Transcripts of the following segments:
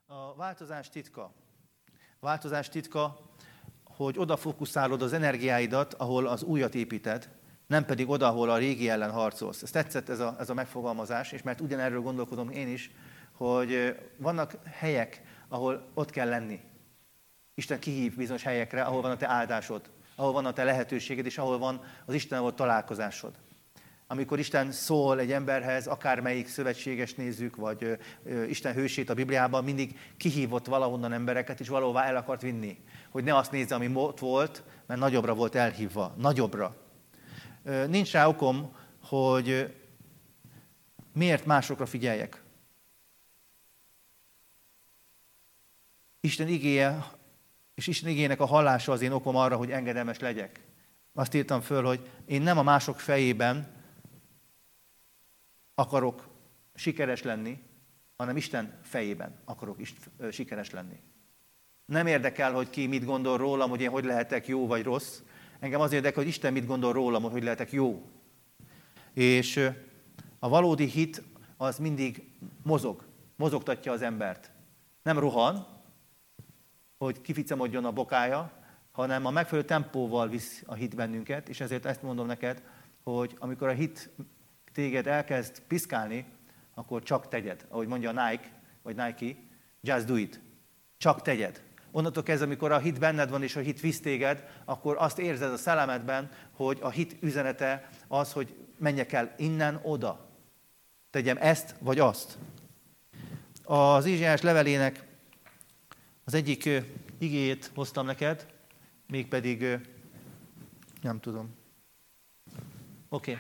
A változás titka. A változás titka, hogy oda fókuszálod az energiáidat, ahol az újat építed, nem pedig oda, ahol a régi ellen harcolsz. Ez tetszett ez a megfogalmazás, és mert ugyanerről gondolkodom én is, hogy vannak helyek, ahol ott kell lenni. Isten kihív bizonyos helyekre, ahol van a te áldásod, ahol van a te lehetőséged, és ahol van az Istennel való találkozásod. Amikor Isten szól egy emberhez, akármelyik szövetséges nézzük, vagy Isten hősét a Bibliában, mindig kihívott valahonnan embereket, és valahová el akart vinni. Hogy ne azt nézze, ami ott volt, mert nagyobbra volt elhívva. Nagyobbra. Nincs rá okom, hogy miért másokra figyeljek. Isten igéje, és Isten igének a hallása az én okom arra, hogy engedelmes legyek. Azt írtam föl, hogy én nem a mások fejében akarok sikeres lenni, hanem Isten fejében akarok sikeres lenni. Nem érdekel, hogy ki mit gondol rólam, hogy én hogy lehetek jó vagy rossz. Engem az érdekel, hogy Isten mit gondol rólam, hogy lehetek jó. És a valódi hit az mindig mozogtatja az embert. Nem rohan, hogy kificamodjon a bokája, hanem a megfelelő tempóval visz a hit bennünket, és ezért ezt mondom neked, hogy amikor a hit téged elkezd piszkálni, akkor csak tegyed. Ahogy mondja a Nike, vagy Nike, just do it. Csak tegyed. Onnantól kezdve, amikor a hit benned van, és a hit visz téged, akkor azt érzed a szellemedben, hogy a hit üzenete az, hogy menjek el innen oda. Tegyem ezt, vagy azt. Az Ézsaiás levelének az egyik igéjét hoztam neked, mégpedig nem tudom. Oké.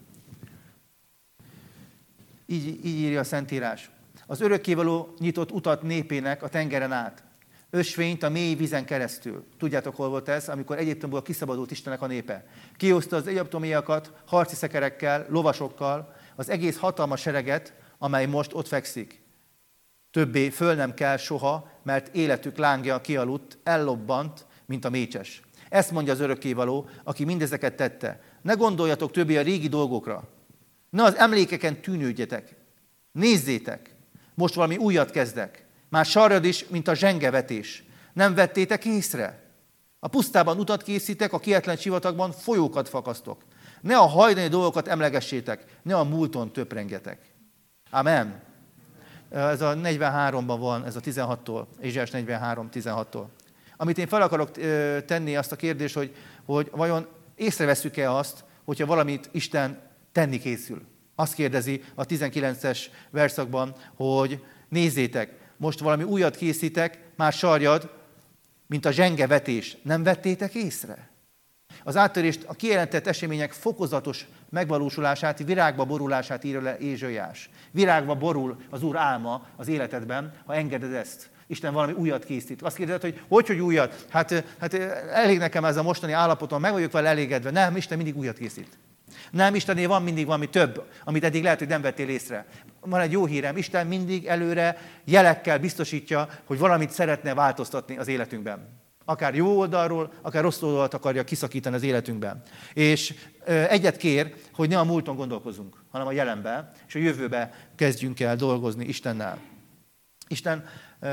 Így írja a Szentírás. Az örökkévaló nyitott utat népének a tengeren át. Ösvényt a mély vízen keresztül. Tudjátok, hol volt ez? Amikor Egyiptomból kiszabadult Istennek a népe. Kihozta az egyiptomiakat harci szekerekkel, lovasokkal, az egész hatalmas sereget, amely most ott fekszik. Többé föl nem kell soha, mert életük lángja kialudt, ellobbant, mint a mécses. Ezt mondja az örökkévaló, aki mindezeket tette. Ne gondoljatok többé a régi dolgokra. Ne az emlékeken tűnődjetek. Nézzétek, most valami újat kezdek. Már sarjad is, mint a zsengevetés. Nem vettétek észre? A pusztában utat készítek, a kietlen sivatagban folyókat fakasztok. Ne a hajdani dolgokat emlegessétek, ne a múlton töprengjetek. Amen. Ez a 43-ban van, ez a 16-tól, Ézsaiás 43-16-tól. Amit én fel akarok tenni, azt a kérdést, hogy vajon észrevesszük-e azt, hogyha valamit Isten tenni készül. Azt kérdezi a 19-es verszakban, hogy nézzétek, most valami újat készítek, már sarjad, mint a zsengevetés. Nem vettétek észre? Az áttörést, a kijelentett események fokozatos megvalósulását, virágba borulását írja le Ézsaiás. Virágba borul az Úr álma az életedben, ha engeded ezt. Isten valami újat készít. Azt kérdezed, hogy újat? Hát elég nekem ez a mostani állapotom, meg vagyok vele elégedve. Nem, Isten mindig újat készít. Nem, Istennél van mindig valami több, amit eddig lehet, hogy nem vettél észre. Van egy jó hírem, Isten mindig előre jelekkel biztosítja, hogy valamit szeretne változtatni az életünkben. Akár jó oldalról, akár rossz oldalt akarja kiszakítani az életünkben. És egyet kér, hogy ne a múlton gondolkozunk, hanem a jelenben, és a jövőbe kezdjünk el dolgozni Istennel. Isten,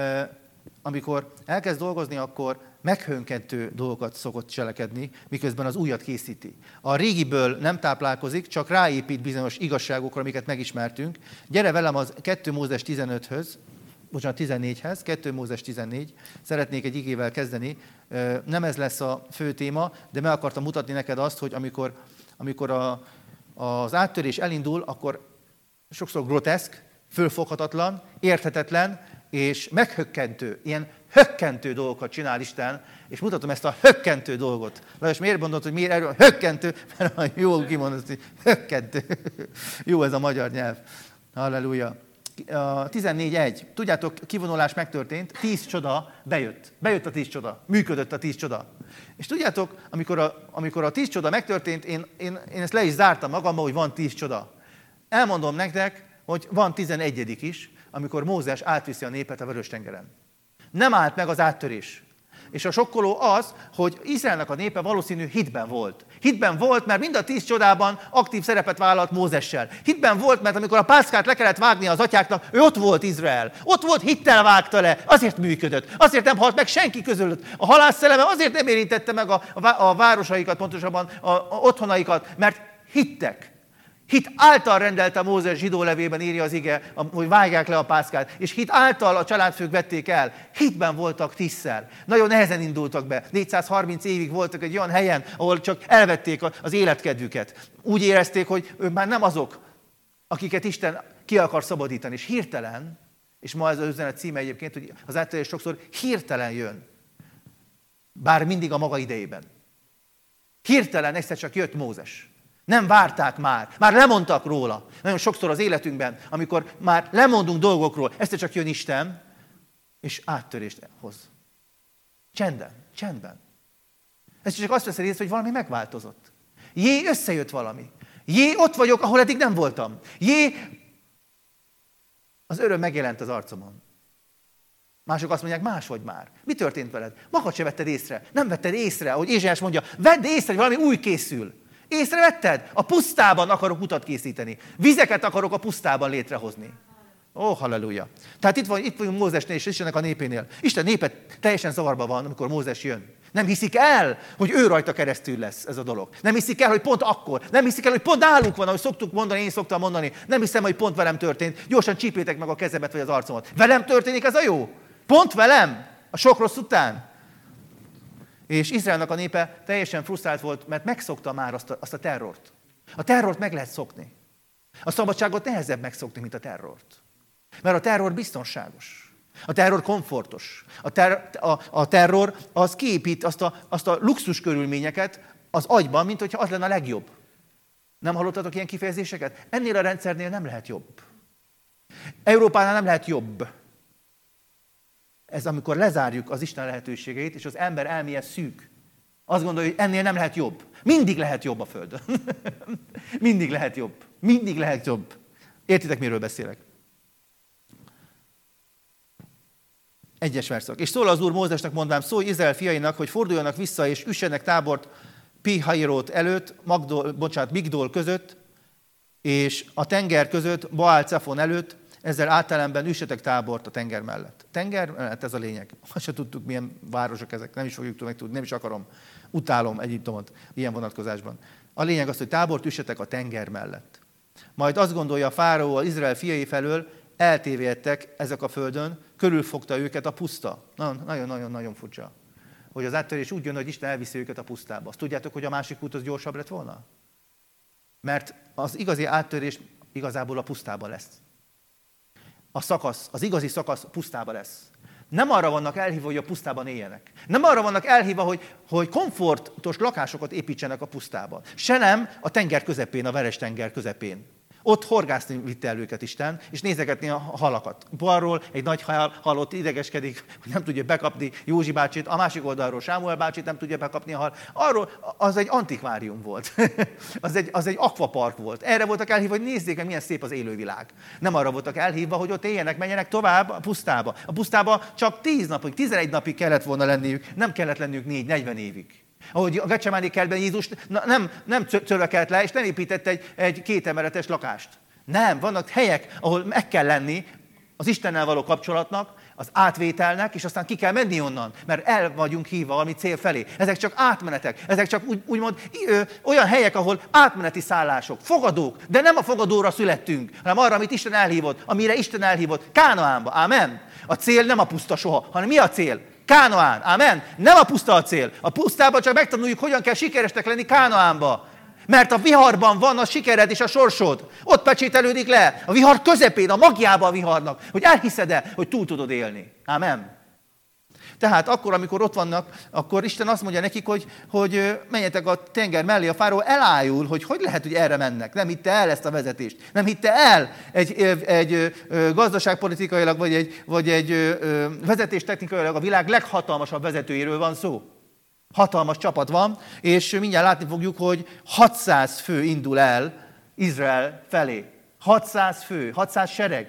amikor elkezd dolgozni, akkor meghönkentő dolgokat szokott cselekedni, miközben az újat készíti. A régiből nem táplálkozik, csak ráépít bizonyos igazságokra, amiket megismertünk. Gyere velem az 2 Mózes 14-hez, 2 Mózes 14. Szeretnék egy igével kezdeni. Nem ez lesz a fő téma, de meg akartam mutatni neked azt, hogy amikor az áttörés elindul, akkor sokszor groteszk, fölfoghatatlan, érthetetlen, és meghökkentő, ilyen hökkentő dolgokat csinál Isten, és mutatom ezt a hökkentő dolgot. Lajos, miért mondod, hogy miért erről hökkentő? Mert jól kimondod, hogy hökkentő. Jó ez a magyar nyelv. Halleluja. 14.1. Tudjátok, kivonulás megtörtént, 10 csoda bejött. Bejött a 10 csoda. Működött a 10 csoda. És tudjátok, amikor a 10 csoda megtörtént, én ezt le is zártam magamban, hogy van 10 csoda. Elmondom nektek, hogy van 11. is, amikor Mózes átviszi a népet a Vörös-tengeren. Nem állt meg az áttörés. és a sokkoló az, hogy Izraelnek a népe valószínű hitben volt. Hitben volt, mert mind a 10 csodában aktív szerepet vállalt Mózessel. Hitben volt, mert amikor a pászkát le kellett vágni az atyáknak, ő ott volt Izrael. Ott volt, hittel vágta le, azért működött. Azért nem halt meg senki közülött. A halálszelleme azért nem érintette meg a városaikat, pontosabban a otthonaikat, mert hittek. Hit által rendelte Mózes zsidó levében, írja az ige, hogy vágják le a pászkát, és hit által a családfők vették el. Hitben voltak 10-szer. Nagyon nehezen indultak be. 430 évig voltak egy olyan helyen, ahol csak elvették az életkedvüket. Úgy érezték, hogy ők már nem azok, akiket Isten ki akar szabadítani. És hirtelen, és ma ez az üzenet címe egyébként, hogy az áttörés sokszor hirtelen jön. Bár mindig a maga idejében. Hirtelen egyszer csak jött Mózes. Nem várták már lemondtak róla. Nagyon sokszor az életünkben, amikor már lemondunk dolgokról, egyszer csak jön Isten, és áttörést hoz. Csendben. Ez csak azt veszi észre, hogy valami megváltozott. Összejött valami. Ott vagyok, ahol eddig nem voltam. Az öröm megjelent az arcomon. Mások azt mondják, más vagy már. Mi történt veled? Magad se vetted észre. Nem vetted észre, ahogy Ézsaiás mondja, vedd észre, hogy valami új készül. Észrevetted? A pusztában akarok utat készíteni. Vizeket akarok a pusztában létrehozni. Halleluja. Tehát itt vagyunk Mózesnél és Istennek a népénél. Isten népe teljesen zavarban van, amikor Mózes jön. Nem hiszik el, hogy ő rajta keresztül lesz ez a dolog. Nem hiszik el, hogy pont akkor. Nem hiszik el, hogy pont nálunk van, ahogy szoktuk mondani, én szoktam mondani. Nem hiszem, hogy pont velem történt. Gyorsan csípétek meg a kezemet vagy az arcomat. Velem történik ez a jó? Pont velem? A sok rossz után? És Izraelnek a népe teljesen frusztrált volt, mert megszokta már azt a terrort. A terrort meg lehet szokni. A szabadságot nehezebb megszokni, mint a terrort. Mert a terror biztonságos. A terror komfortos. A terror az kiépít azt a luxus körülményeket az agyban, mint hogyha az lenne a legjobb. Nem hallottatok ilyen kifejezéseket? Ennél a rendszernél nem lehet jobb. Európánál nem lehet jobb. Ez amikor lezárjuk az Isten lehetőségeit, és az ember elméje szűk. Azt gondolja, hogy ennél nem lehet jobb. Mindig lehet jobb a Földön. Mindig lehet jobb. Mindig lehet jobb. Értitek, miről beszélek? 1. verszak. És szól az Úr Mózesnek, mondván, szólj Izrael fiainak, hogy forduljanak vissza, és üssenek tábort Pi-hahirot előtt, Migdol között, és a tenger között, Baál-Cefon előtt, ezzel általánosban üssetek tábort a tenger mellett. Tenger mellett, ez a lényeg. Azt se tudtuk, milyen városok ezek, nem is fogjuk megtudni, nem is akarom. Utálom Egyiptomot ilyen vonatkozásban. A lényeg az, hogy tábort üssetek a tenger mellett. Majd azt gondolja a fáraó az Izrael fiai felől, eltévedtek ezek a földön, körülfogta őket a puszta. Nagyon-nagyon furcsa. Hogy az áttörés úgy jön, hogy Isten elviszi őket a pusztába. Azt tudjátok, hogy a másik út az gyorsabb lett volna? Mert az igazi áttörés igazából a pusztában lesz. Az igazi szakasz pusztában lesz. Nem arra vannak elhívva, hogy a pusztában éljenek. Nem arra vannak elhívva, hogy komfortos lakásokat építsenek a pusztában. Se nem a tenger közepén, a Veres-tenger közepén. Ott horgászni vitte el őket Isten, és nézegetni a halakat. Balról egy nagy hal ott idegeskedik, hogy nem tudja bekapni Józsi bácsit, a másik oldalról Sámuel bácsit nem tudja bekapni a hal. Arról az egy antikvárium volt. az egy akvapark volt. Erre voltak elhívva, hogy nézzék meg, milyen szép az élővilág. Nem arra voltak elhívva, hogy ott éljenek, menjenek tovább a pusztába. A pusztába csak 10 napig, 11 napig kellett volna lenniük, nem kellett lenniük 4-40 évig. Ahogy a Getsemáni kertben Jézus nem csörökelt le, és nem épített egy 2 emeletes lakást. Nem, vannak helyek, ahol meg kell lenni az Istennel való kapcsolatnak, az átvételnek, és aztán ki kell menni onnan, mert el vagyunk hívva valami cél felé. Ezek csak átmenetek, ezek csak úgymond olyan helyek, ahol átmeneti szállások, fogadók, de nem a fogadóra születtünk, hanem arra, amit Isten elhívott, amire Isten elhívott, Kánaánba. Ámen. A cél nem a puszta soha, hanem mi a cél? Kánaán. Ámen. Nem a puszta a cél. A pusztában csak megtanuljuk, hogyan kell sikeresnek lenni Kánaánba. Mert a viharban van a sikered és a sorsod. Ott pecsételődik le. A vihar közepén, a magjába a viharnak. Hogy elhiszed-e, hogy túl tudod élni. Ámen. Tehát akkor, amikor ott vannak, akkor Isten azt mondja nekik, hogy menjetek a tenger mellé. A fáraó elájul, hogy lehet, hogy erre mennek. Nem hitte el ezt a vezetést. Nem hitte el egy gazdaságpolitikailag, vagy egy vezetéstechnikailag a világ leghatalmasabb vezetőjéről van szó. Hatalmas csapat van, és mindjárt látni fogjuk, hogy 600 fő indul el Izrael felé. 600 fő, 600 sereg.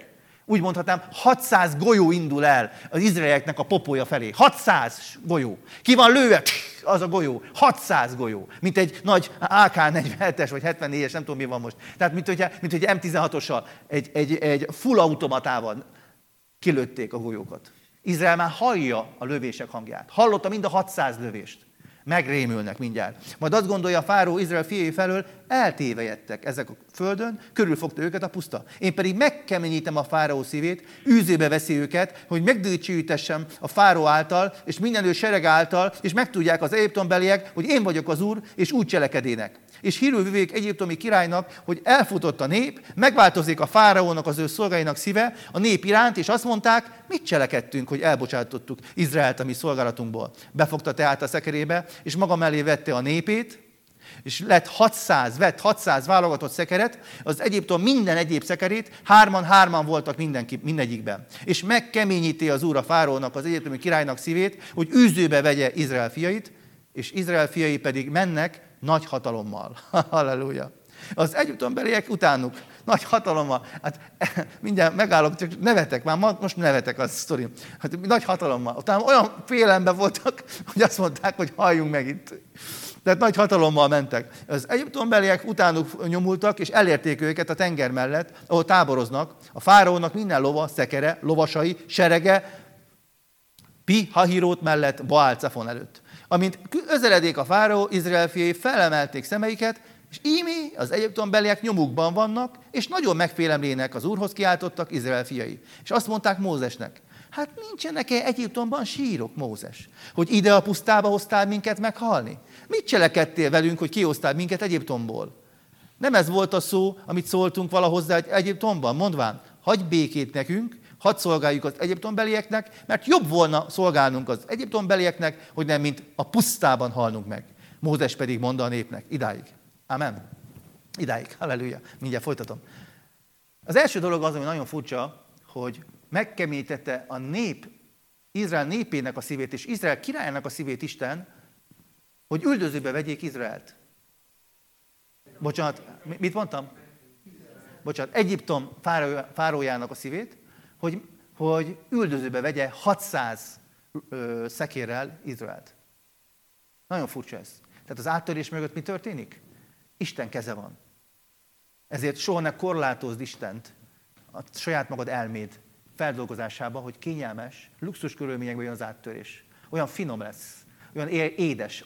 úgy mondhatnám, 600 golyó indul el az izraelieknek a popója felé. 600 golyó. Ki van lőve? Az a golyó. 600 golyó. Mint egy nagy AK-47-es vagy 74-es, nem tudom mi van most. Tehát mint hogy M16-ossal, egy full automatával kilőtték a golyókat. Izrael már hallja a lövések hangját. Hallotta mind a 600 lövést. Megrémülnek mindjárt. Majd azt gondolja a fáró Izrael fiai felől, eltévejedtek ezek a földön, körülfogta őket a puszta. Én pedig megkeményítem a fáraó szívét, űzőbe veszi őket, hogy megdicsőítessem a fáró által, és minden ő sereg által, és megtudják az egyiptombeliek, hogy én vagyok az Úr, és úgy cselekedének. És hírül vivék egyiptomi királynak, hogy elfutott a nép, megváltozik a fáraónak, az ő szolgáinak szíve a nép iránt, és azt mondták, mit cselekedtünk, hogy elbocsátottuk Izraelt a mi szolgálatunkból. Befogta tehát a szekerébe, és maga mellé vette a népét, és vett 600 válogatott szekeret, az Egyiptom minden egyéb szekerét, hárman voltak mindegyikben. És megkeményíti az Úr a fáraónak, az egyiptomi királynak szívét, hogy űzőbe vegye Izrael fiait, és Izrael fiai pedig mennek nagy hatalommal. Halleluja! Az egyiptombeliek utánuk nagy hatalommal, hát mindjárt megállok, csak nevetek, már most nevetek a sztori. Hát, nagy hatalommal. Utána olyan félelemben voltak, hogy azt mondták, hogy halljunk meg itt. Tehát nagy hatalommal mentek. Az egyiptombeliek utánuk nyomultak, és elérték őket a tenger mellett, ahol táboroznak. A fáraónak minden lova, szekere, lovasai, serege, Pi-Hahirót mellett, Baál-Cefon előtt. Amint közeledék a fáraó, Izrael fiai felemelték szemeiket, és ímé az egyiptombeliek nyomukban vannak, és nagyon megfélemlének, az Úrhoz kiáltottak Izrael fiai. És azt mondták Mózesnek, hát nincsenek-e Egyiptomban sírok, Mózes, hogy ide a pusztába hoztál minket meghalni? Mit cselekedtél velünk, hogy kihoztál minket Egyiptomból? Nem ez volt a szó, amit szóltunk valahozzá Egyiptomban, mondván, hagyj békét nekünk, hadd szolgáljuk az egyiptombelieknek, mert jobb volna szolgálnunk az egyiptombelieknek, hogy nem mint a pusztában halnunk meg. Mózes pedig mondta a népnek, idáig. Amen. Idáig. Halleluja. Mindjárt folytatom. Az első dolog az, ami nagyon furcsa, hogy megkeményítette a nép, Izrael népének a szívét, és Izrael királyának a szívét Isten, hogy üldözőbe vegyék Izraelt. Bocsánat, mit mondtam? Bocsánat, Egyiptom fáraójának a szívét, hogy üldözőbe vegye 600 szekérrel Izraelt. Nagyon furcsa ez. Tehát az áttörés mögött mi történik? Isten keze van. Ezért soha ne korlátozd Istent a saját magad elméd feldolgozásába, hogy kényelmes, luxus körülményekben jön az áttörés. Olyan finom lesz, olyan édes,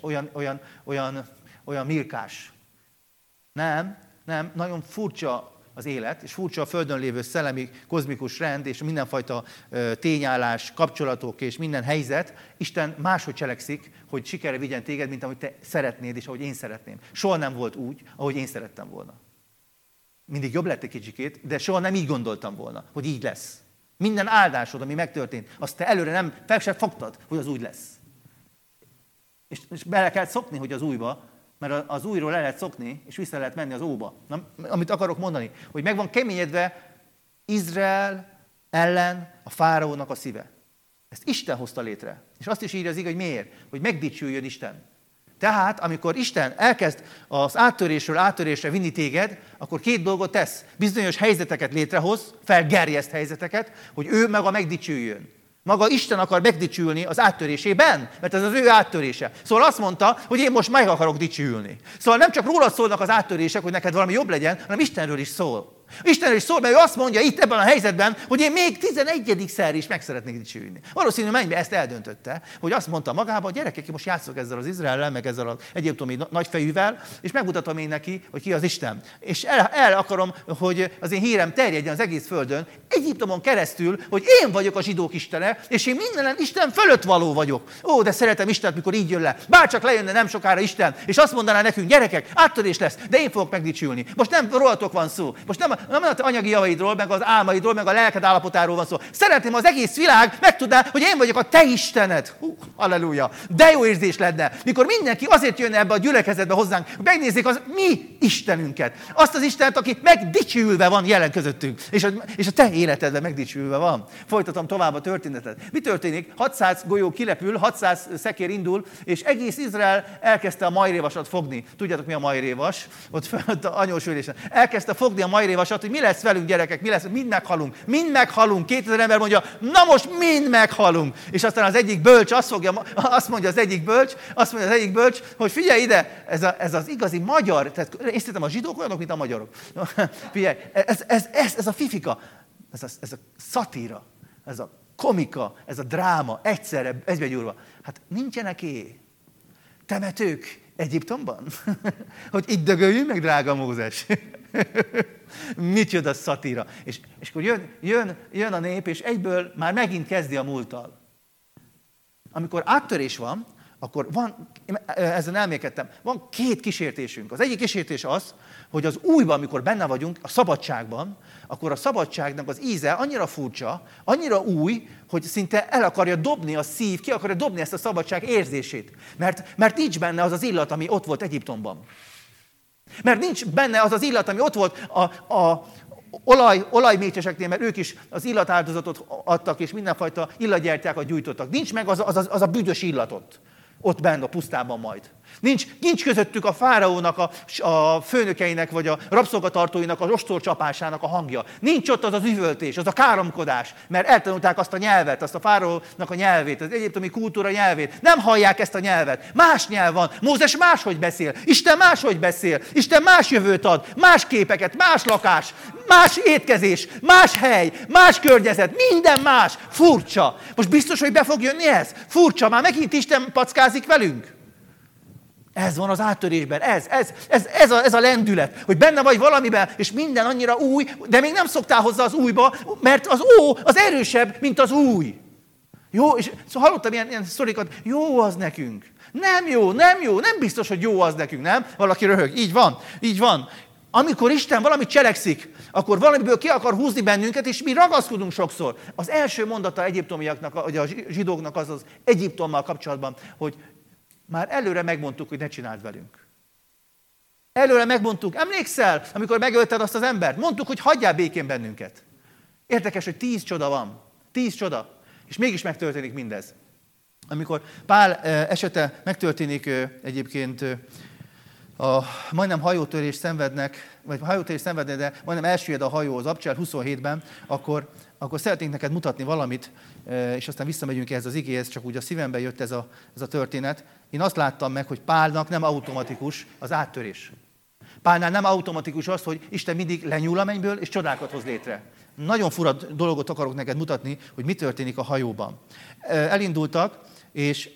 olyan mirkás. Nem, nagyon furcsa az élet, és furcsa a Földön lévő szellemi, kozmikus rend, és mindenfajta tényállás, kapcsolatok és minden helyzet. Isten máshogy cselekszik, hogy sikerre vigyen téged, mint ahogy te szeretnéd, és ahogy én szeretném. Soha nem volt úgy, ahogy én szerettem volna. Mindig jobb lett egy kicsikét, de soha nem így gondoltam volna, hogy így lesz. Minden áldásod, ami megtörtént, azt te előre nem fel sem fogtad, hogy az úgy lesz. És bele kell szokni, hogy az újba, mert az újról le lehet szokni, és vissza lehet menni az óba. Na, amit akarok mondani, hogy meg van keményedve Izrael ellen a fáraónak a szíve. Ezt Isten hozta létre. És azt is írja az ige, hogy miért? Hogy megdicsüljön Isten. Tehát, amikor Isten elkezd az áttörésről áttörésre vinni téged, akkor két dolgot tesz. Bizonyos helyzeteket létrehoz, felgerjeszt helyzeteket, hogy ő maga megdicsüljön. Maga Isten akar megdicsülni az áttörésében, mert ez az ő áttörése. Szóval azt mondta, hogy én most meg akarok dicsülni. Szóval nem csak rólad szólnak az áttörések, hogy neked valami jobb legyen, hanem Istenről is szól. Istenről is szól, mert ő azt mondja itt ebben a helyzetben, hogy én még 11-szer is meg szeretnék dicsülni. Valószínű mennybe ezt eldöntötte, hogy azt mondta magában, gyerekek, most játszok ezzel az Izraellel, meg ezzel az egyiptomi nagyfejűvel, és megmutatom én neki, hogy ki az Isten. És el akarom, hogy az én hírem terjedjen az egész földön, Egyiptomon keresztül, hogy én vagyok a zsidók istene, és én minden Isten fölött való vagyok. Ó, de szeretem Istent, mikor így jön le. Bárcsak lejönne nem sokára Isten, és azt mondaná nekünk, gyerekek, áttörés lesz, de én fogok megdicsülni. Most nem rólatok van szó. Most nem a anyagi javaidról, meg az álmaidról, meg a lelked állapotáról van szó. Szeretném, az egész világ megtudná, hogy én vagyok a te Istened. Halleluja. De jó érzés lenne, mikor mindenki azért jönne ebbe a gyülekezetbe hozzánk, hogy megnézzék az mi Istenünket. Azt az Istent, aki megdicsülve van jelen közöttünk. És a te életedben megdicsülve van. Folytatom tovább a történetet. Mi történik? 600 golyó kilepül, 600 szekér indul, és egész Izrael elkezdte a majrévasat fogni. Tudjátok, mi a majrévas? Ott a anyós ülésen. Elkezdte fogni a majrévasat, olvasat, hogy mi lesz velünk, gyerekek, mi lesz, mind meghalunk. 2000 ember mondja, na most mind meghalunk. És aztán az egyik bölcs azt mondja az egyik bölcs, hogy figyelj ide, ez az igazi magyar, tehát én szerintem a zsidók olyanok, mint a magyarok. Figyelj, ez a fifika, ez a szatíra, ez a komika, ez a dráma, egyszerre, egybegyúrva. Hát nincsenek temetők Egyiptomban? Hogy itt dögöljünk meg, drága Mózes. Micsoda szatíra. És akkor jön a nép, és egyből már megint kezdi a múlttal. Amikor áttörés van, akkor van, ezen elmélkedtem, van két kísértésünk. Az egyik kísértés az, hogy az újban, amikor benne vagyunk, a szabadságban, akkor a szabadságnak az íze annyira furcsa, annyira új, hogy szinte el akarja dobni a szív, ki akarja dobni ezt a szabadság érzését. Mert nincs benne az az illat, ami ott volt Egyiptomban. Mert nincs benne az az illat, ami ott volt a olajmécseseknél, mert ők is az illatáldozatot adtak, és mindenfajta illatgyertyákat gyújtottak. Nincs meg az a büdös illatot ott benne a pusztában majd. Nincs közöttük a fáraónak, a főnökeinek, vagy a rabszolgatartóinak, az ostorcsapásának a hangja. Nincs ott az üvöltés, az a káromkodás, mert eltanulták azt a nyelvet, azt a fáraónak a nyelvét, az egyiptomi kultúra nyelvét. Nem hallják ezt a nyelvet. Más nyelv van. Mózes máshogy beszél. Isten máshogy beszél. Isten más jövőt ad, más képeket, más lakás, más étkezés, más hely, más környezet, minden más. Furcsa. Most biztos, hogy be fog jönni ez? Furcsa, már megint Isten packázik velünk. Ez van az áttörésben, ez a lendület, hogy benne vagy valamiben, és minden annyira új, de még nem szoktál hozzá az újba, mert az az erősebb, mint az új. Jó, és szóval hallottam ilyen sztorikat, jó az nekünk. Nem jó, nem biztos, hogy jó az nekünk, nem? Valaki röhög, így van. Amikor Isten valamit cselekszik, akkor valamiből ki akar húzni bennünket, és mi ragaszkodunk sokszor. Az első mondata egyiptomiaknak, vagy a zsidóknak az Egyiptommal kapcsolatban, hogy már előre megmondtuk, hogy ne csináld velünk. Előre megmondtuk. Emlékszel, amikor megölted azt az embert? Mondtuk, hogy hagyjál békén bennünket. Érdekes, hogy 10 csoda van. 10 csoda. És mégis megtörténik mindez. Amikor Pál esete megtörténik egyébként, majdnem hajótörést szenvednek, de majdnem elsüllyed a hajó az Abcsel 27-ben, akkor szeretnénk neked mutatni valamit, és aztán visszamegyünk ehhez az igéhez, csak úgy a szívembe jött ez a történet. Én azt láttam meg, hogy Pálnak nem automatikus az áttörés. Pálnál nem automatikus az, hogy Isten mindig lenyúl a mennyből, és csodákat hoz létre. Nagyon fura dolgot akarok neked mutatni, hogy mi történik a hajóban. Elindultak, és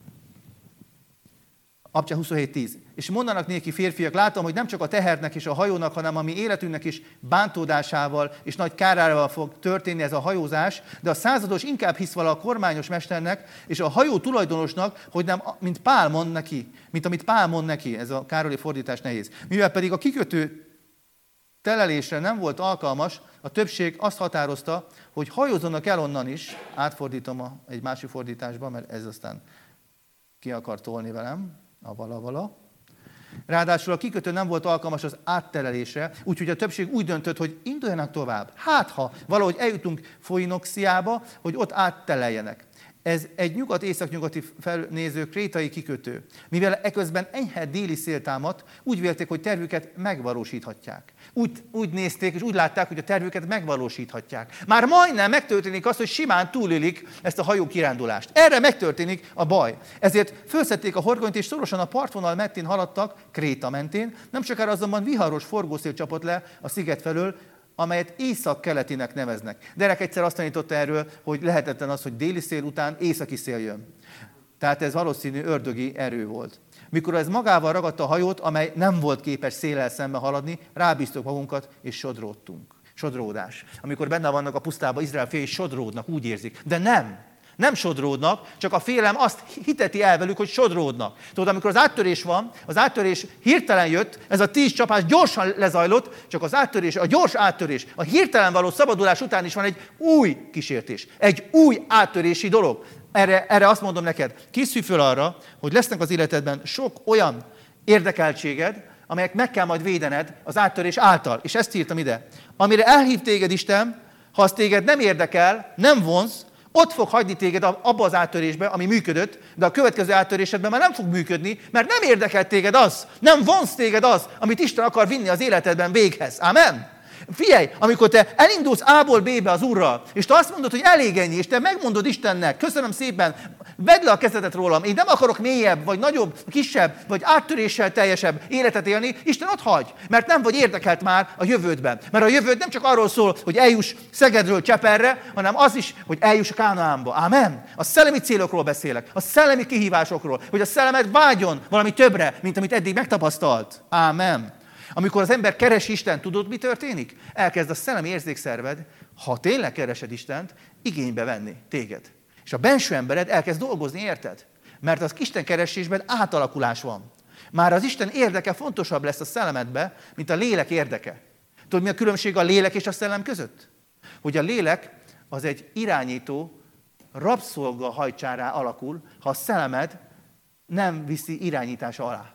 Abcsel 27:10. És mondanak néki férfiak, látom, hogy nem csak a tehernek és a hajónak, hanem a mi életünknek is bántódásával és nagy kárával fog történni ez a hajózás, de a százados inkább hisz vala a kormányos mesternek és a hajó tulajdonosnak, hogy nem, mint amit Pál mond neki, ez a Károli fordítás nehéz. Mivel pedig a kikötő telelésre nem volt alkalmas, a többség azt határozta, hogy hajózzanak el onnan is, átfordítom egy másik fordításba, mert ez aztán ki akar tolni velem, a vala. Ráadásul a kikötő nem volt alkalmas az áttelelésre, úgyhogy a többség úgy döntött, hogy induljanak tovább. Hát, ha valahogy eljutunk Foinoxiába, hogy ott átteleljenek. Ez egy nyugat-északnyugati felnéző krétai kikötő. Mivel eközben enyhe déli szél támadt, úgy vélték, hogy tervüket megvalósíthatják. Úgy nézték, és úgy látták, hogy a tervüket megvalósíthatják. Már majdnem megtörténik az, hogy simán túlélik ezt a hajó kirándulást. Erre megtörténik a baj. Ezért fölszedték a horgonyt, és szorosan a partvonal mentén haladtak, Kréta mentén. Nem sokára azonban viharos forgószél csapott le a sziget felől, amelyet észak-keletinek neveznek. Derek egyszer azt tanította erről, hogy lehetetlen az, hogy déli szél után északi szél jön. Tehát ez valószínű ördögi erő volt. Mikor ez magával ragadta a hajót, amely nem volt képes széllel szembe haladni, rábíztuk magunkat, és sodródtunk. Sodródás. Amikor benne vannak a pusztában, Izrael fiai sodródnak, úgy érzik. De nem sodródnak, csak a félelem azt hiteti el velük, hogy sodródnak. Tudod, amikor az áttörés van, az áttörés hirtelen jött, ez a 10 csapás gyorsan lezajlott, csak az áttörés, a gyors áttörés, a hirtelen való szabadulás után is van egy új kísértés, egy új áttörési dolog. Erre azt mondom neked, készülj föl arra, hogy lesznek az életedben sok olyan érdekeltséged, amelyek meg kell majd védened az áttörés által. És ezt írtam ide. Amire elhív téged Isten, ha az téged nem érdekel, nem vonz, ott fog hagyni téged abba az áttörésbe, ami működött, de a következő áttörésedben már nem fog működni, mert nem érdekel téged az, nem vonz téged az, amit Isten akar vinni az életedben véghez. Amen? Figyelj, amikor te elindulsz A-ból B-be az Úrral, és te azt mondod, hogy elég ennyi, és te megmondod Istennek, köszönöm szépen, vedd le a kezedet rólam, én nem akarok mélyebb, vagy nagyobb, kisebb, vagy áttöréssel teljesebb életet élni, Isten ott hagy, mert nem vagy érdekelt már a jövődben. Mert a jövőd nem csak arról szól, hogy eljuss Szegedről Cseperre, hanem az is, hogy eljuss a Kánaánba. Ámen. A szellemi célokról beszélek, a szellemi kihívásokról, hogy a szellemed vágyon valami többre, mint amit eddig megtapasztalt. Ámen. Amikor az ember keresi Istent, tudod, mi történik? Elkezd a szellemi érzékszerved, ha tényleg keresed Istent, igénybe venni téged. És a benső embered elkezd dolgozni, érted? Mert az Isten keresésben átalakulás van. Már az Isten érdeke fontosabb lesz a szellemedbe, mint a lélek érdeke. Tudod, mi a különbség a lélek és a szellem között? Hogy a lélek az egy irányító, rabszolga hajcsárá alakul, ha a szellemed nem viszi irányítása alá.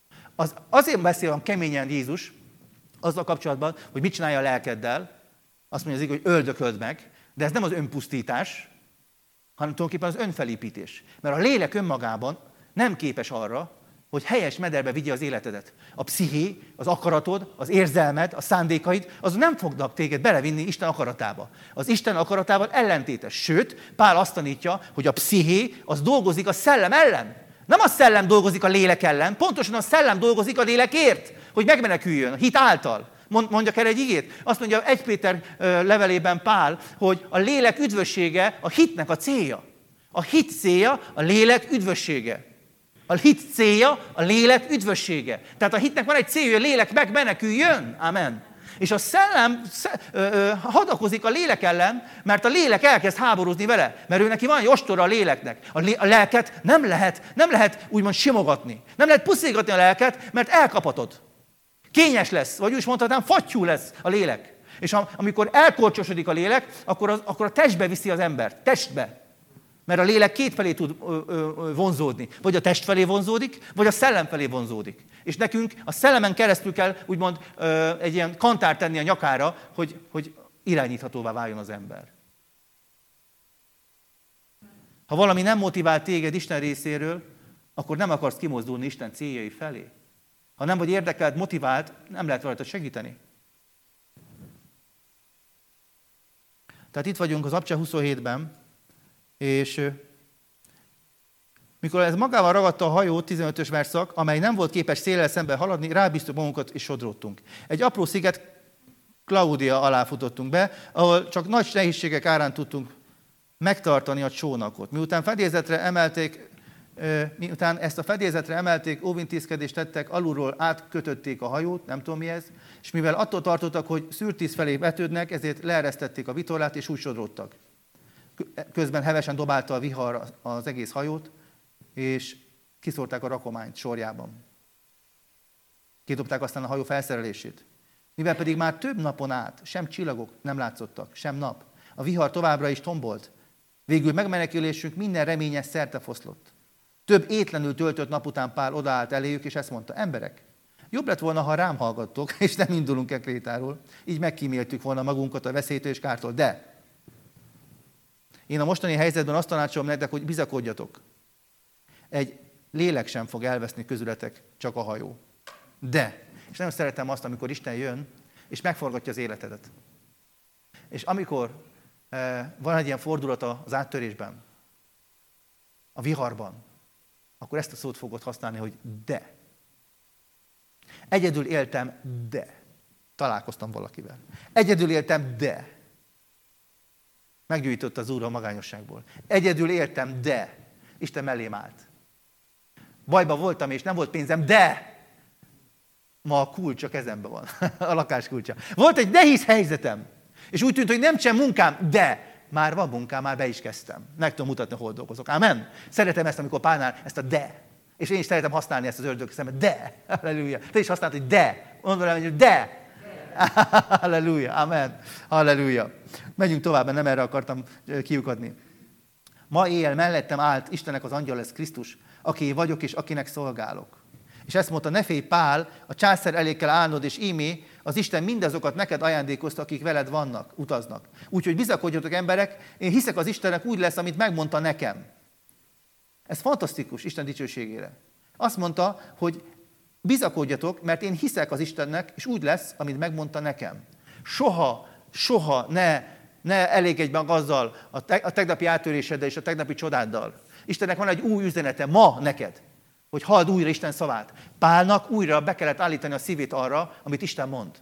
Azért beszél keményen Jézus azzal kapcsolatban, hogy mit csinálja a lelkeddel. Azt mondja, hogy öldököld meg, de ez nem az önpusztítás, hanem tulajdonképpen az önfelépítés. Mert a lélek önmagában nem képes arra, hogy helyes mederbe vigye az életedet. A psziché, az akaratod, az érzelmed, a szándékaid, azok nem fognak téged belevinni Isten akaratába. Az Isten akaratával ellentétes. Sőt, Pál azt tanítja, hogy a psziché az dolgozik a szellem ellen. Nem a szellem dolgozik a lélek ellen, pontosan a szellem dolgozik a lélekért, hogy megmeneküljön, a hit által. Mondjak el egy igét? Azt mondja 1 Péter levelében Pál, hogy a lélek üdvössége a hitnek a célja. A hit célja a lélek üdvössége. A hit célja a lélek üdvössége. Tehát a hitnek van egy célja, hogy a lélek megmeneküljön. Amen. És a szellem hadakozik a lélek ellen, mert a lélek elkezd háborúzni vele. Mert ő neki van egy ostora a léleknek. A lelket nem lehet úgymond simogatni. Nem lehet puszilgatni a lelket, mert elkapatod. Kényes lesz, vagy úgy mondhatnám, fattyú lesz a lélek. És amikor elkorcsosodik a lélek, akkor a testbe viszi az embert. Testbe. Mert a lélek kétfelé tud vonzódni. Vagy a test felé vonzódik, vagy a szellem felé vonzódik. És nekünk a szellemen keresztül kell úgymond egy ilyen kantárt tenni a nyakára, hogy irányíthatóvá váljon az ember. Ha valami nem motivál téged Isten részéről, akkor nem akarsz kimozdulni Isten céljai felé. Ha nem vagy érdekelt, motivált, nem lehet rajta segíteni. Tehát itt vagyunk az Abcsa 27-ben, és mikor ez magával ragadta a hajót, 15-ös verszak, amely nem volt képes széllel szemben haladni, rábíztuk magunkat és sodródtunk. Egy apró sziget Klaudia alá futottunk be, ahol csak nagy nehézségek árán tudtunk megtartani a csónakot. Miután ezt a fedélzetre emelték, óvintézkedést tettek, alulról átkötötték a hajót, nem tudom mi ez, és mivel attól tartottak, hogy szürtíz felé vetődnek, ezért leeresztették a vitorlát, és úgy sodródtak. Közben hevesen dobálta a vihar az egész hajót, és kiszórták a rakományt sorjában. Kidobták aztán a hajó felszerelését. Mivel pedig már több napon át sem csillagok nem látszottak, sem nap. A vihar továbbra is tombolt. Végül megmenekülésünk minden reményes szerte foszlott. Több étlenül töltött nap után Pál odaállt eléjük, és ezt mondta: emberek, jobb lett volna, ha rám hallgattok, és nem indulunk Krétáról. Így megkíméltük volna magunkat a veszélytől és kártól. De én a mostani helyzetben azt tanácsolom nektek, hogy bizakodjatok. Egy lélek sem fog elveszni közületek, csak a hajó. De, és nagyon szeretem azt, amikor Isten jön, és megforgatja az életedet. És amikor van egy ilyen fordulata az áttörésben, a viharban, akkor ezt a szót fogod használni, hogy de. Egyedül éltem, de. Találkoztam valakivel. Egyedül éltem, de. Meggyújtott az Úr a magányosságból. Egyedül éltem, de. Isten mellém állt. Bajba voltam, és nem volt pénzem, de ma a kulcs a kezemben van. A lakás kulcsa. Volt egy nehéz helyzetem, és úgy tűnt, hogy nem sem munkám, de már van munkám, már be is kezdtem. Meg tudom mutatni, hol dolgozok. Amen. Szeretem ezt, amikor Pálnál ezt a de. És én is szeretem használni ezt az ördög szemet. De. Halleluja. Te is használod, hogy de. Mondom rá, hogy de. Halleluja. Amen. Halleluja. Megyünk tovább, mert nem erre akartam kiukadni. Ma éjjel mellettem állt Istennek az angyal, ez Krisztus, aki vagyok és akinek szolgálok. És ezt mondta, ne félj Pál, a császár elé kell állnod, és ímé, az Isten mindazokat neked ajándékozta, akik veled vannak, utaznak. Úgyhogy bizakodjatok, emberek, én hiszek az Istennek, úgy lesz, amit megmondta nekem. Ez fantasztikus, Isten dicsőségére. Azt mondta, hogy bizakodjatok, mert én hiszek az Istennek, és úgy lesz, amit megmondta nekem. soha ne elégedj meg azzal a tegnapi áttöréseddel és a tegnapi csodáddal. Istennek van egy új üzenete ma neked, hogy halld újra Isten szavát. Pálnak újra be kellett állítani a szívét arra, amit Isten mond.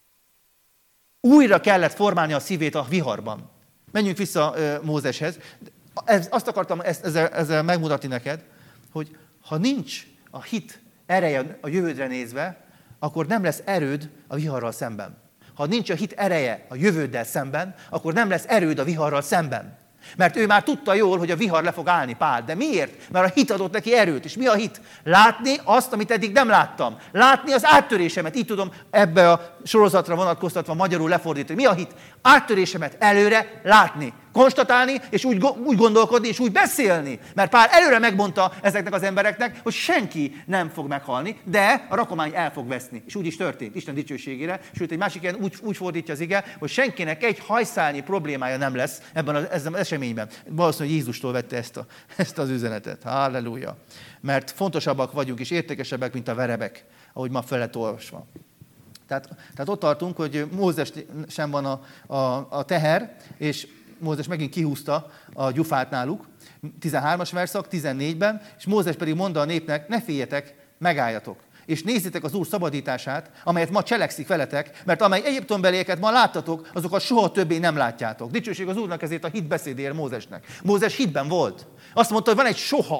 Újra kellett formálni a szívét a viharban. Menjünk vissza Mózeshez. Azt akartam ezzel megmutatni neked, hogy ha nincs a hit ereje a jövődre nézve, akkor nem lesz erőd a viharral szemben. Ha nincs a hit ereje a jövőddel szemben, akkor nem lesz erőd a viharral szemben. Mert ő már tudta jól, hogy a vihar le fog állni, Pál. De miért? Mert a hit adott neki erőt. És mi a hit? Látni azt, amit eddig nem láttam. Látni az áttörésemet. Így tudom ebbe a sorozatra vonatkoztatva magyarul lefordítani. Mi a hit? Áttörésemet előre látni. Konstatálni, és úgy gondolkodni, és úgy beszélni. Mert Pál előre megmondta ezeknek az embereknek, hogy senki nem fog meghalni, de a rakomány el fog veszni. És úgy is történt, Isten dicsőségére. Sőt, egy másik ilyen úgy fordítja az ige, hogy senkinek egy hajszálnyi problémája nem lesz ebben az eseményben. Valószínűleg Jézustól vette ezt az üzenetet. Halleluja. Mert fontosabbak vagyunk, és értékesebbek, mint a verebek, ahogy ma fel lett olvasva. Tehát ott tartunk, hogy Mózes sem van a teher, és Mózes megint kihúzta a gyufát náluk, 13-as verszak, 14-ben, és Mózes pedig mondta a népnek, ne féljetek, megálljatok, és nézzétek az Úr szabadítását, amelyet ma cselekszik veletek, mert amely egyiptombelieket ma láttatok, azokat soha többé nem látjátok. Dicsőség az Úrnak ezért a hitbeszédéért Mózesnek. Mózes hitben volt. Azt mondta, hogy van egy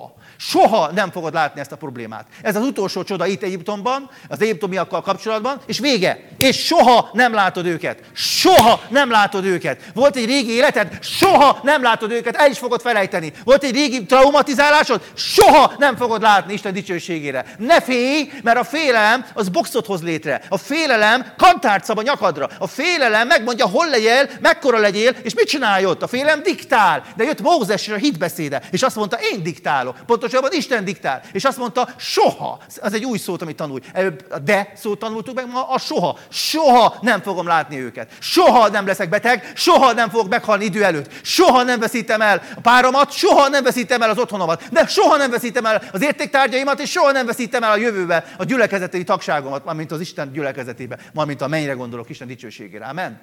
soha nem fogod látni ezt a problémát. Ez az utolsó csoda itt Egyiptomban, az egyiptomiakkal kapcsolatban, és vége. És soha nem látod őket. Soha nem látod őket. Volt egy régi életed, soha nem látod őket, el is fogod felejteni. Volt egy régi traumatizálásod, soha nem fogod látni Isten dicsőségére. Ne félj, mert a félelem az boxot hoz létre. A félelem kantárt szab a nyakadra. A félelem megmondja, hol legyél, mekkora legyél, és mit csinálj ott. A félelem diktál. De jött Mózesre a hitbeszéde, és azt mondta, én diktálok. Pontosabban Isten diktál. És azt mondta, soha. Ez egy új szót, amit tanulj. Előbb a de szót tanultuk meg, ma a soha. Soha nem fogom látni őket. Soha nem leszek beteg, soha nem fogok meghalni idő előtt. Soha nem veszítem el a páromat, soha nem veszítem el az otthonomat, de soha nem veszítem el az értéktárgyaimat, és soha nem veszítem el a jövőbe a gyülekezeti tagságomat, mármint az Isten gyülekezetébe, mármint a mennyre gondolok Isten dicsőségére. Amen.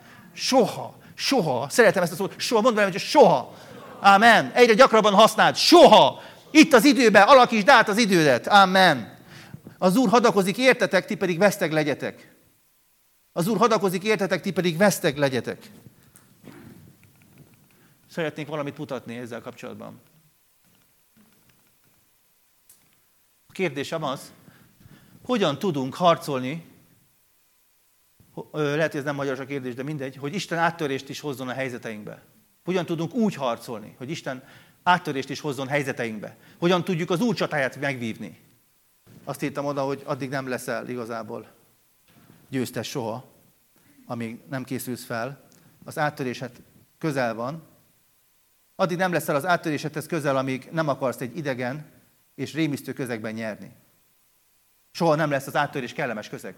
Soha. Szeretem ezt a szót. Soha. Mondd velem, hogy soha. Amen. Egyre gyakrabban használd. Soha. Itt az időben alakítsd át az idődet. Amen. Az Úr hadakozik értetek, ti pedig veszteg legyetek. Az Úr hadakozik értetek, ti pedig veszteg legyetek. Szeretnék valamit mutatni ezzel kapcsolatban. A kérdésem az, hogyan tudunk harcolni, lehet, hogy ez nem magyaros a kérdés, de mindegy, hogy Isten áttörést is hozzon a helyzeteinkbe. Hogyan tudunk úgy harcolni, hogy Isten áttörést is hozzon helyzeteinkbe. Hogyan tudjuk az Úr csatáját megvívni. Azt írtam oda, hogy addig nem leszel igazából győztes soha, amíg nem készülsz fel. Az áttörésed közel van. Addig nem leszel az áttörésedhez közel, amíg nem akarsz egy idegen és rémisztő közegben nyerni. Soha nem lesz az áttörés kellemes közeg.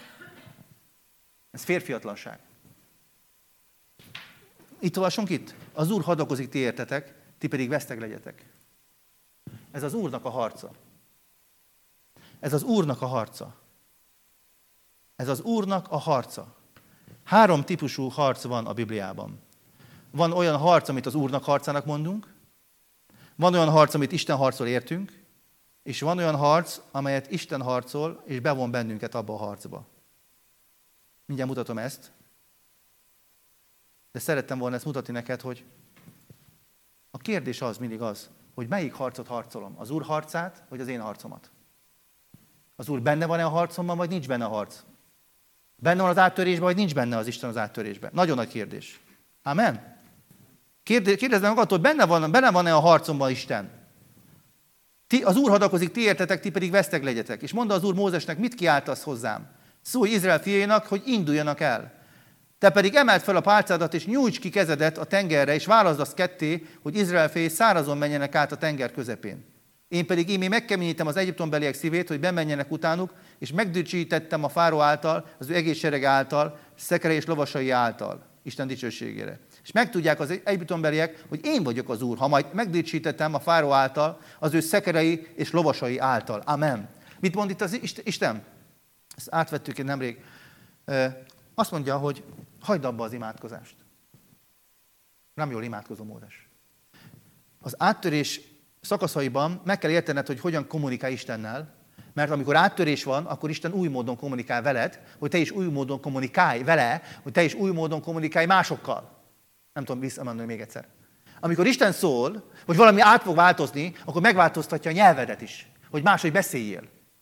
Ez férfiatlanság. Itt olvasunk itt? Az Úr hadakozik ti értetek, ti pedig veszteg legyetek. Ez az Úrnak a harca. Ez az Úrnak a harca. Ez az Úrnak a harca. 3 típusú harc van a Bibliában. Van olyan harc, amit az Úrnak harcának mondunk, van olyan harc, amit Isten harcol értünk, és van olyan harc, amelyet Isten harcol, és bevon bennünket abba a harcba. Mindjárt mutatom ezt, de szerettem volna ezt mutatni neked, hogy a kérdés az mindig az, hogy melyik harcot harcolom, az Úr harcát, vagy az én harcomat. Az Úr benne van-e a harcomban, vagy nincs benne a harc? Benne van az áttörésben, vagy nincs benne az Isten az áttörésben? Nagyon nagy kérdés. Amen? Kérdezzem magadtól, benne van-e a harcomban Isten? Az Úr hadakozik, ti értetek, ti pedig veszteg legyetek. És mondta az Úr Mózesnek, mit kiáltasz hozzám? Szólj Izrael fiainak, hogy induljanak el. Te pedig emeld fel a pálcádat, és nyújts ki kezedet a tengerre, és válaszd azt ketté, hogy Izrael fiai szárazon menjenek át a tenger közepén. Én pedig ímé megkeményítem az egyiptombeliek szívét, hogy bemenjenek utánuk, és megdicsítettem a fáró által, az ő egész serege által, szekere és lovasai által, Isten dicsőségére. És megtudják az egyiptombeliek, hogy én vagyok az Úr, ha majd megdicsítettem a fáró által, az ő szekerei és lovasai által. Amen. Mit mond itt az Isten? Ezt átvettük én nemrég. Azt mondja, hogy Hagyd abba az imádkozást. Nem jól imádkozó Mózes. Az áttörés szakaszaiban meg kell értened, hogy hogyan kommunikál Istennel, mert amikor áttörés van, akkor Isten új módon kommunikál veled, hogy te is új módon kommunikálj vele, hogy te is új módon kommunikálj másokkal. Nem tudom visszamondani még egyszer. Amikor Isten szól, hogy valami át fog változni, akkor megváltoztatja a nyelvedet is, hogy máshogy beszéljél.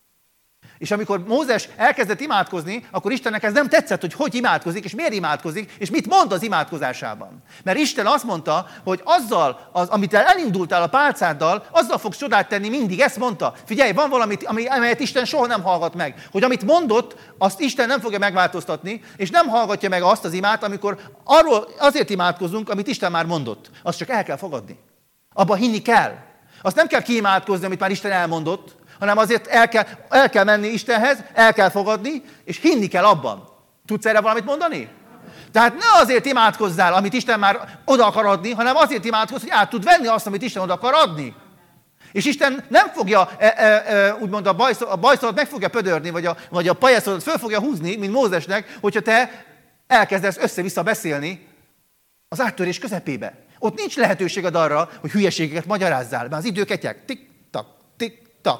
És amikor Mózes elkezdett imádkozni, akkor Istennek ez nem tetszett, hogy imádkozik, és miért imádkozik, és mit mond az imádkozásában. Mert Isten azt mondta, hogy azzal, amit elindultál a pálcáddal, azzal fogsz csodát tenni mindig. Ezt mondta. Figyelj, van valami, amelyet Isten soha nem hallgat meg. Hogy amit mondott, azt Isten nem fogja megváltoztatni, és nem hallgatja meg azt az imát, amikor arról azért imádkozunk, amit Isten már mondott. Azt csak el kell fogadni. Abba hinni kell. Azt nem kell kiimádkozni, amit már Isten elmondott, hanem azért el kell menni Istenhez, el kell fogadni, és hinni kell abban. Tudsz erre valamit mondani? Tehát ne azért imádkozzál, amit Isten már oda akar adni, hanem azért imádkozz, hogy át tud venni azt, amit Isten oda akar adni. És Isten nem fogja, úgymond a bajszodat meg fogja pödörni, vagy a pajászodat föl fogja húzni, mint Mózesnek, hogyha te elkezdesz össze-vissza beszélni az áttörés közepébe. Ott nincs lehetőséged arra, hogy hülyeségeket magyarázzál, mert az idő ketyeg. Tik-tak, tik-tak.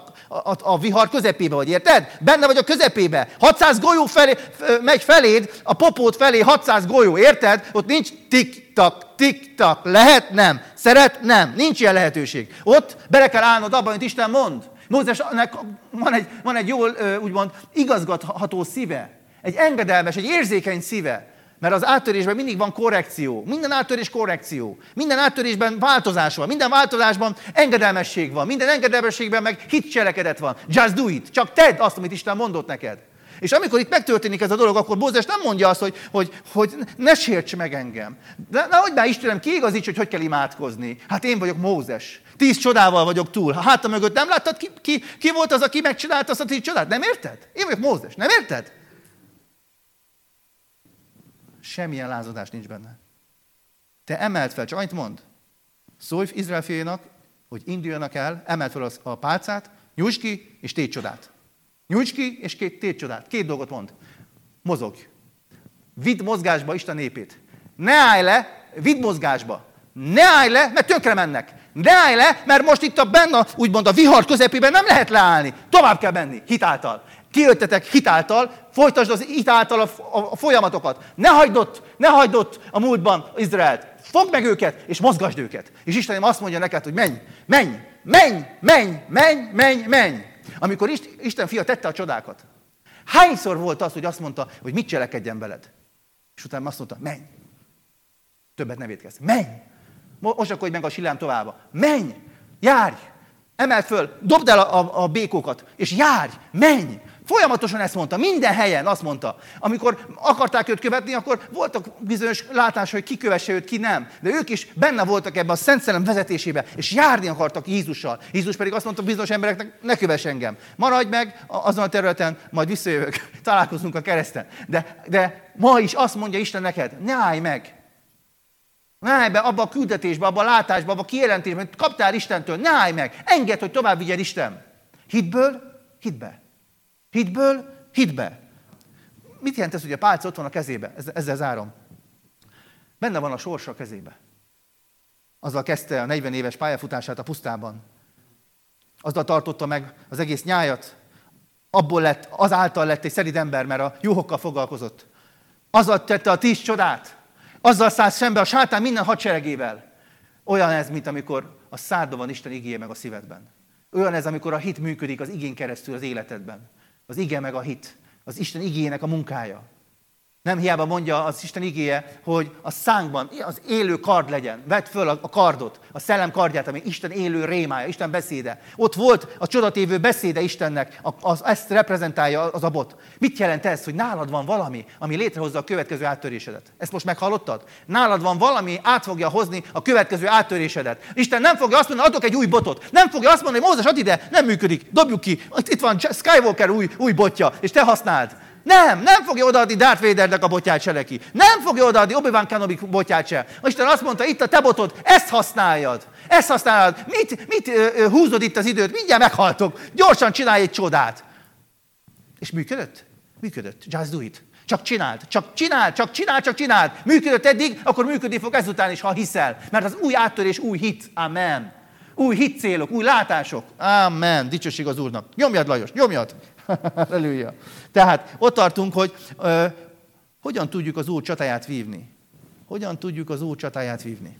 A vihar közepébe vagy, érted? Benne vagy a közepébe. 600 golyó megy feléd, a popót felé 600 golyó, érted? Ott nincs tik-tak, tik-tak. Lehet? Nem. Szeret? Nem. Nincs ilyen lehetőség. Ott bele kell állnod abban, amit Isten mond. Mózesnek van egy jól, úgymond, igazgatható szíve. Egy engedelmes, egy érzékeny szíve. Mert az áttörésben mindig van korrekció. Minden áttörés korrekció. Minden áttörésben változás van. Minden változásban engedelmesség van. Minden engedelmességben meg hitcselekedet van. Just do it. Csak tedd azt, amit Isten mondott neked. És amikor itt megtörténik ez a dolog, akkor Mózes nem mondja azt, hogy ne sérts meg engem. De nehogy már Istenem kiigazíts, hogy kell imádkozni. Hát én vagyok Mózes. 10 csodával vagyok túl. Ha hátam mögött nem láttad, ki volt az, aki megcsinálta azt a 10 csodát? Nem érted? Én vagyok Mózes. Nem érted? Semmilyen lázadás nincs benne. Te emeld fel, csak annyit mond. Szólj Izrael fiainak, hogy induljanak el, emeld fel a pálcát, nyújtsd ki, és tégy csodát. Nyújtsd ki, és tégy csodát. 2 dolgot mond. Mozogj. Vidd mozgásba Isten népét. Ne állj le, vidd mozgásba. Ne állj le, mert tönkre mennek. Ne állj le, mert most itt úgymond a vihar közepében nem lehet leállni. Tovább kell menni, hitáltal. Kijöttetek hitáltal, folytasd az hitáltal a folyamatokat. Ne hagyd ott a múltban Izraelt. Fogd meg őket, és mozgasd őket. És Istenem azt mondja neked, hogy menj. Amikor Isten fia tette a csodákat, hányszor volt az, hogy azt mondta, hogy mit cselekedjen veled? És utána azt mondta, menj. Többet ne vétkezz. Menj. Mosakodj meg a sillám tovább. Menj. Járj. Emeld föl, dobd el a békókat, és járj, menj! Folyamatosan ezt mondta, minden helyen azt mondta. Amikor akarták őt követni, akkor voltak bizonyos látások, hogy ki kövesse őt, ki nem. De ők is benne voltak ebben a Szent Szellem vezetésébe, és járni akartak Jézussal. Jézus pedig azt mondta bizonyos embereknek, ne kövess engem. Maradj meg azon a területen, majd visszajövök, találkozunk a kereszten. De ma is azt mondja Isten neked, ne állj meg! Ne állj be abba a küldetésbe, abba a látásba, abba a kijelentésbe, hogy kaptál Istentől, ne állj meg! Engedd, hogy tovább vigyen Isten. Hitből, hitbe. Hitből, hitbe. Mit jelent ez, hogy a pálca ott van a kezébe? Ezzel zárom. Benne van a sorsa a kezébe. Azzal kezdte a 40 éves pályafutását a pusztában. Azzal tartotta meg az egész nyájat. Azáltal lett egy szelíd ember, mert a juhokkal foglalkozott. Azzal tette a 10 csodát. Azzal szállt szembe a sátán minden hadseregével. Olyan ez, mint amikor a szádban van Isten igéje meg a szívedben. Olyan ez, amikor a hit működik az igén keresztül az életedben. Az ige meg a hit. Az Isten igéjének a munkája. Nem hiába mondja az Isten igéje, hogy a szánkban az élő kard legyen. Vedd föl a kardot, a szellem kardját, ami Isten élő rémája, Isten beszéde. Ott volt a csodatévő beszéde Istennek, ezt reprezentálja az a bot. Mit jelent ez, hogy nálad van valami, ami létrehozza a következő áttörésedet? Ezt most meghallottad? Nálad van valami, át fogja hozni a következő áttörésedet. Isten nem fogja azt mondani, adok egy új botot. Nem fogja azt mondani, hogy Mózes, add ide, nem működik, dobjuk ki. Itt van Skywalker új botja, és te használd. Nem fogja odaadni Darth Vadernek a botját se neki. Nem fogja odaadni Obi-Wan Kenobi botját se. Isten azt mondta, itt a te botod, ezt használjad. Ezt használod. Mit húzod itt az időt? Mindjárt meghaltok. Gyorsan csinálj egy csodát. És működött? Működött. Just do it. Csak csináld, csak csináld, csak csináld, csak csináld. Működött eddig, akkor működni fog ezután is, ha hiszel. Mert az új áttörés, új hit. Amen. Új hitcélok, új látások. Amen. Dicsőség az Úrnak. Nyomjad, Lajos, nyomjad. Halleluja. Tehát ott tartunk, hogy hogyan tudjuk az Úr csatáját vívni. Hogyan tudjuk az Úr csatáját vívni.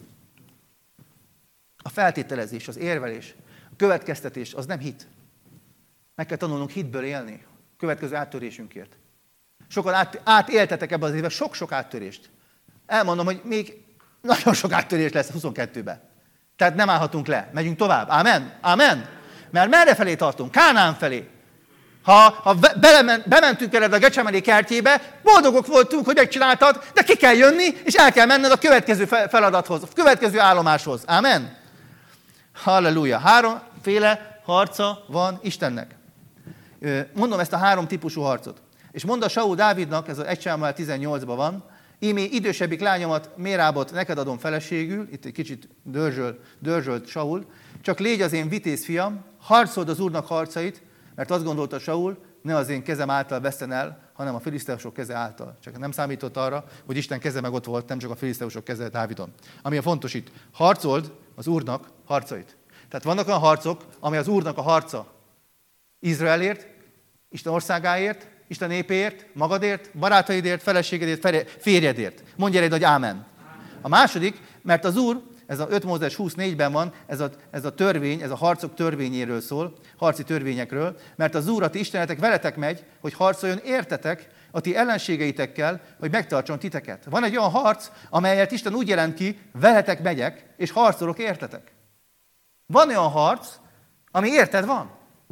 A feltételezés, az érvelés, a következtetés, az nem hit. Meg kell tanulnunk hitből élni. Következő áttörésünkért. Sokan átéltetek ebben az évben sok-sok áttörést. Elmondom, hogy még nagyon sok áttörés lesz 22-ben. Tehát nem állhatunk le. Megyünk tovább. Amen? Amen? Mert merre felé tartunk? Kánaán felé. Ha bementünk el a Gecsemani kertjébe, boldogok voltunk, hogy megcsináltad, de ki kell jönni, és el kell menned a következő feladathoz, a következő állomáshoz. Amen? Halleluja. Háromféle harca van Istennek. Mondom ezt a három típusú harcot. És mondta Saul Dávidnak, ez az 1 Sámuel 18-ban van, ímé idősebbik lányomat, Mérábot neked adom feleségül, itt egy kicsit dörzsölt Saul, csak légy az én vitéz fiam, harcold az Úrnak harcait, mert azt gondolta Saul, ne az én kezem által veszten el, hanem a filiszteusok keze által. Csak nem számított arra, hogy Isten keze meg ott volt, nem csak a filiszteusok keze Dávidon. Ami a fontos itt, harcold az Úrnak harcait. Tehát vannak olyan harcok, ami az Úrnak a harca. Izraelért, Isten országáért, Isten népéért, magadért, barátaidért, feleségedért, férjedért. Mondj egy nagy ámen. A második, mert az Úr, ez a 5 Mózes 24-ben van, ez a törvény, ez a harcok törvényéről szól, harci törvényekről, mert az Úr, a ti istenetek veletek megy, hogy harcoljon értetek a ti ellenségeitekkel, hogy megtartson titeket. Van egy olyan harc, amelyet Isten úgy jelent ki, veletek megyek, és harcolok értetek. Van olyan harc, ami érted van.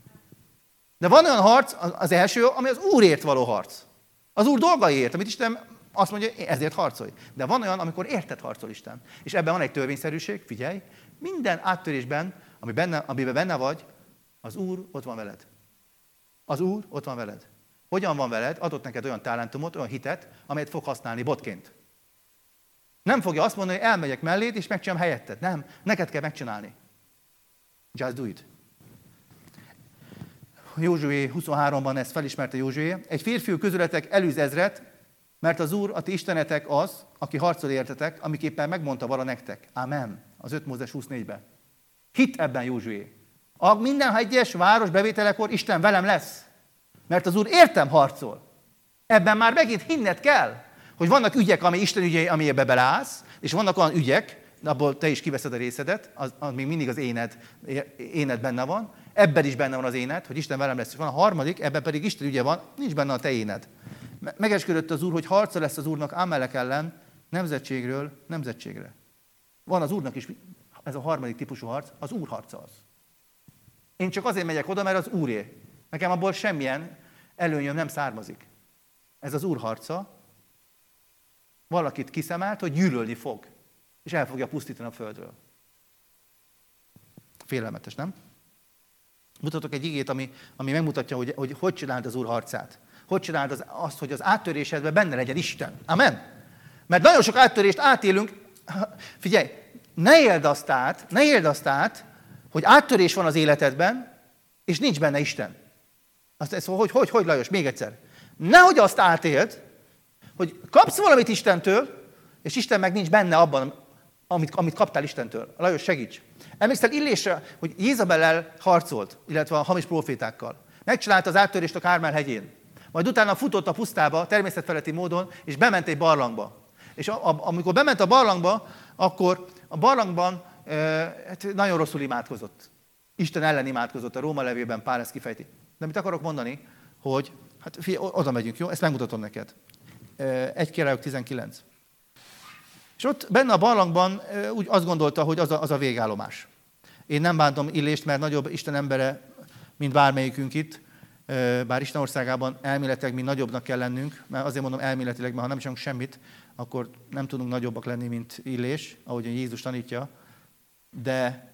De van olyan harc, az első, ami az Úrért való harc. Az Úr dolgaiért, amit Isten azt mondja, ezért harcolj. De van olyan, amikor érted harcol Isten. És ebben van egy törvényszerűség, figyelj, minden áttörésben, amiben benne vagy, az Úr ott van veled. Az Úr ott van veled. Hogyan van veled? Adott neked olyan talentumot, olyan hitet, amelyet fog használni botként. Nem fogja azt mondani, hogy elmegyek melléd, és megcsinálom helyetted. Nem, neked kell megcsinálni. Just do it. Józsué 23-ban ezt felismerte Józsué. Egy férfiú közületek elűz ezret, mert az Úr, a ti istenetek az, aki harcol értetek, amiképpen megmondta vala nektek. Amen. Az 5 Mózes 24-ben. Hitt ebben Józsué. Minden egyes város bevételekor Isten velem lesz. Mert az Úr értem harcol. Ebben már megint hinned kell, hogy vannak ügyek, ami Isten ügyei, amiben beleállsz, és vannak olyan ügyek, abból te is kiveszed a részedet, az még mindig az éned benne van, ebben is benne van az éned, hogy Isten velem lesz. És van a harmadik, ebben pedig Isten ügye van, nincs benne a te éned. Megesküdött az Úr, hogy harca lesz az Úrnak Amelek ellen, nemzetségről nemzetségre. Van az Úrnak is, ez a harmadik típusú harc, az Úr harca az. Én csak azért megyek oda, mert az Úré. Nekem abból semmilyen előnyöm nem származik. Ez az Úr harca. Valakit kiszemelt, hogy gyűlölni fog, és el fogja pusztítani a földről. Félelmetes, nem? Mutatok egy igét, ami megmutatja, hogy csináld az Úr harcát. Hogy csináld azt, hogy az áttörésedben benne legyen Isten. Amen? Mert nagyon sok áttörést átélünk. Figyelj, ne éld azt át, hogy áttörés van az életedben, és nincs benne Isten. Szóval, hogy Lajos, még egyszer. Nehogy azt átéld, hogy kapsz valamit Istentől, és Isten meg nincs benne abban, amit kaptál Istentől. Lajos, segíts! Emlékszel Illésre, hogy Jézabellel harcolt, illetve a hamis profétákkal. Megcsinálta az áttörést a Kármel hegyén. Majd utána futott a pusztába, természetfeletti módon, és bement egy barlangba. És amikor bement a barlangba, akkor a barlangban nagyon rosszul imádkozott. Isten ellen imádkozott, a Róma levélben Pál ezt kifejti. De mit akarok mondani, hogy, hát figyelj, oda megyünk, jó? Ezt megmutatom neked. 1 Királyok 19. És ott benne a barlangban úgy azt gondolta, hogy az a végállomás. Én nem bántom Illést, mert nagyobb Isten embere, mint bármelyikünk itt, bár Isten országában elméletileg mi nagyobbnak kell lennünk, mert azért mondom elméletileg, mert ha nem csinálunk semmit, akkor nem tudunk nagyobbak lenni, mint Illés, ahogy Jézus tanítja, de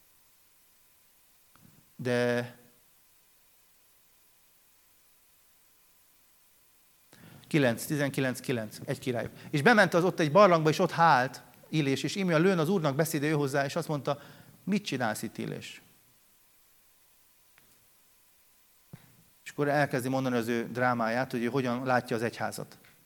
19:9, 1 Királyok. És bement az ott egy barlangba, és ott hált Illés, és íme a lőn az Úrnak beszéde ő hozzá, és azt mondta, mit csinálsz itt, Illés? És akkor elkezdi mondani az ő drámáját, hogy ő hogyan látja az egyházat.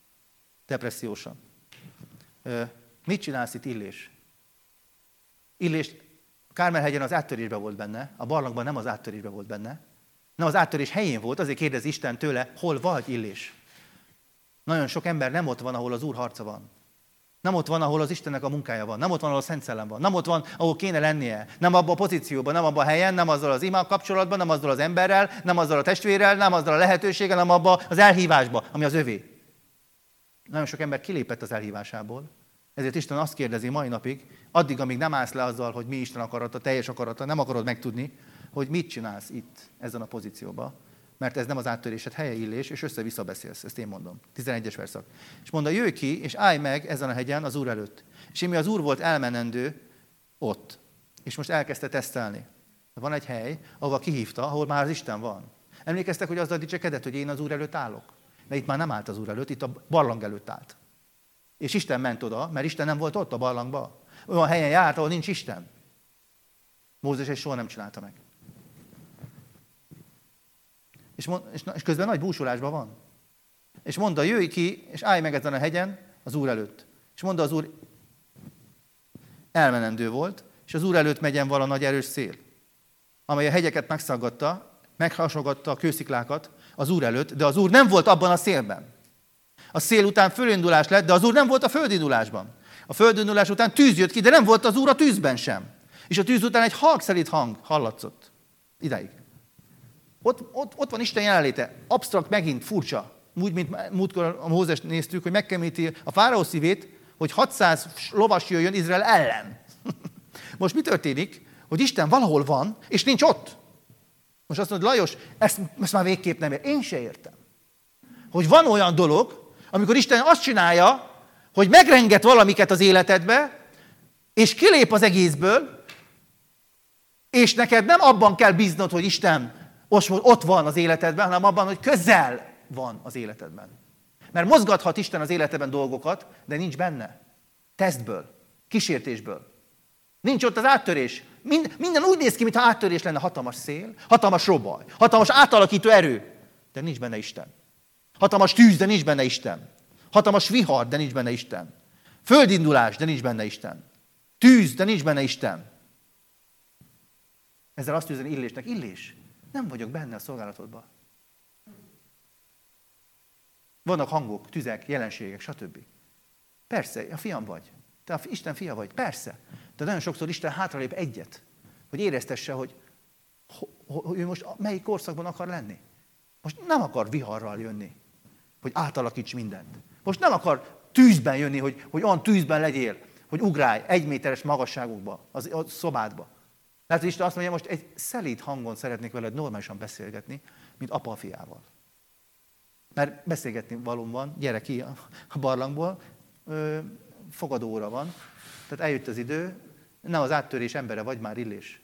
depressziósan. Mit csinálsz itt, Illés? Illés Kármel-hegyen az áttörésben volt benne, a barlangban nem az áttörésben volt benne. Nem az áttörés helyén volt, azért kérdez Isten tőle, hol vagy, Illés? Nagyon sok ember nem ott van, ahol az Úr harca van. Nem ott van, ahol az Istennek a munkája van. Nem ott van, ahol a Szent Szellem van. Nem ott van, ahol kéne lennie. Nem abban a pozícióban, nem abban a helyen, nem azzal az ima kapcsolatban, nem azzal az emberrel, nem azzal a testvérrel, nem azzal a lehetőséggel, nem abban az elhívásban, ami az övé. Nagyon sok ember kilépett az elhívásából. Ezért Isten azt kérdezi mai napig, addig, amíg nem állsz le azzal, hogy mi Isten akarata, teljes akarata, nem akarod megtudni, hogy mit csinálsz itt, ezen a pozícióban. Mert ez nem az áttörésed helye, Illés, és össze-vissza beszélsz, ezt én mondom. 11-es verszak. És mondta, jöjj ki, és állj meg ezen a hegyen az Úr előtt. És mi az Úr volt elmenendő ott. És most elkezdte tesztelni. Van egy hely, ahova kihívta, ahol már az Isten van. Emlékeztek, hogy azzal dicsekedett, hogy én az Úr előtt állok? De itt már nem állt az Úr előtt, itt a barlang előtt állt. És Isten ment oda, mert Isten nem volt ott a barlangban. Olyan helyen járt, ahol nincs Isten. Mózes és soha nem csinálta meg. És közben nagy búsulásban van. És mondta, jöjj ki, és állj meg ezen a hegyen az Úr előtt. És mondta, az Úr elmenendő volt, és az Úr előtt megyen vala nagy erős szél, amely a hegyeket megszaggatta, meghasogatta a kősziklákat az Úr előtt, de az Úr nem volt abban a szélben. A szél után földindulás lett, de az Úr nem volt a földindulásban. A földindulás után tűz jött ki, de nem volt az Úr a tűzben sem. És a tűz után egy halkszelíd hang hallatszott. Idáig. Ott van Isten jelenléte. Absztrakt, megint furcsa. Úgy, mint múltkor a Mózest néztük, hogy megkemíti a fáraó szívét, hogy 600 lovas jöjjön Izrael ellen. Most mi történik? Hogy Isten valahol van, és nincs ott. Most azt mondod, Lajos, ezt már végképp nem értem. Én se értem. Hogy van olyan dolog, amikor Isten azt csinálja, hogy megrenget valamiket az életedbe, és kilép az egészből, és neked nem abban kell bíznod, hogy Isten ott van az életedben, hanem abban, hogy közel van az életedben. Mert mozgathat Isten az életedben dolgokat, de nincs benne. Tesztből, kísértésből. Nincs ott az áttörés. Minden úgy néz ki, mintha áttörés lenne, hatalmas szél, hatalmas robaj, hatalmas átalakító erő, de nincs benne Isten. Hatalmas tűz, de nincs benne Isten. Hatalmas vihar, de nincs benne Isten. Földindulás, de nincs benne Isten. Tűz, de nincs benne Isten. Ezzel azt üzeni Illésnek, Illés, nem vagyok benne a szolgálatodban. Vannak hangok, tüzek, jelenségek, stb. Persze, a fiam vagy. Te Isten fia vagy, persze. De nagyon sokszor Isten hátralép egyet, hogy éreztesse, hogy ő most melyik korszakban akar lenni. Most nem akar viharral jönni, hogy átalakíts mindent. Most nem akar tűzben jönni, hogy olyan tűzben legyél, hogy ugrálj 1 méteres magasságokba, a szobádba. Lehet, hogy Isten azt mondja, most egy szelíd hangon szeretnék veled normálisan beszélgetni, mint apa a fiával. Mert beszélgetni valóm van, gyere ki a barlangból, fogadóra van, tehát eljött az idő, nem az áttörés embere vagy már, Illés.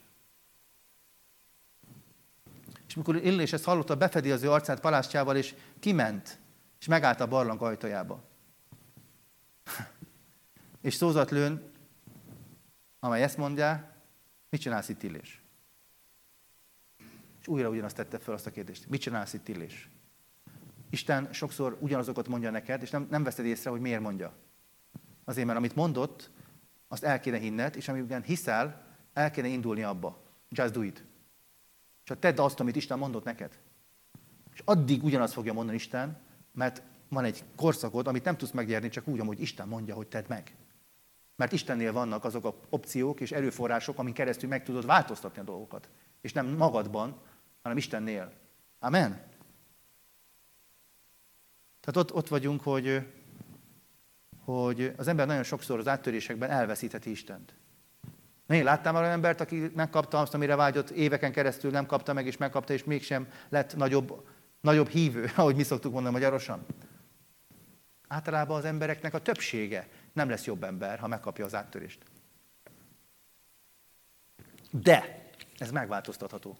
És mikor Illés ezt hallotta, befedi az ő arcát palástjával, és kiment, és megállt a barlang ajtajába. És szózat lőn, amely ezt mondja, mit csinálsz itt, Illés? És újra ugyanazt tette fel azt a kérdést. Mit csinálsz itt, Illés? Isten sokszor ugyanazokat mondja neked, és nem veszed észre, hogy miért mondja. Azért, mert amit mondott, azt el kéne hinned, és amiben hiszel, el kéne indulni abba. Just do it. Csak tedd azt, amit Isten mondott neked. És addig ugyanazt fogja mondani Isten, mert van egy korszakod, amit nem tudsz megnyerni, csak úgy, ahogy Isten mondja, hogy tedd meg. Mert Istennél vannak azok az opciók és erőforrások, amin keresztül meg tudod változtatni a dolgokat. És nem magadban, hanem Istennél. Amen? Tehát ott vagyunk, hogy az ember nagyon sokszor az áttörésekben elveszítheti Istent. Én láttam olyan embert, aki megkapta azt, amire vágyott, éveken keresztül nem kapta meg, és megkapta, és mégsem lett nagyobb hívő, ahogy mi szoktuk mondani magyarosan. Általában az embereknek a többsége nem lesz jobb ember, ha megkapja az áttörést. De ez megváltoztatható.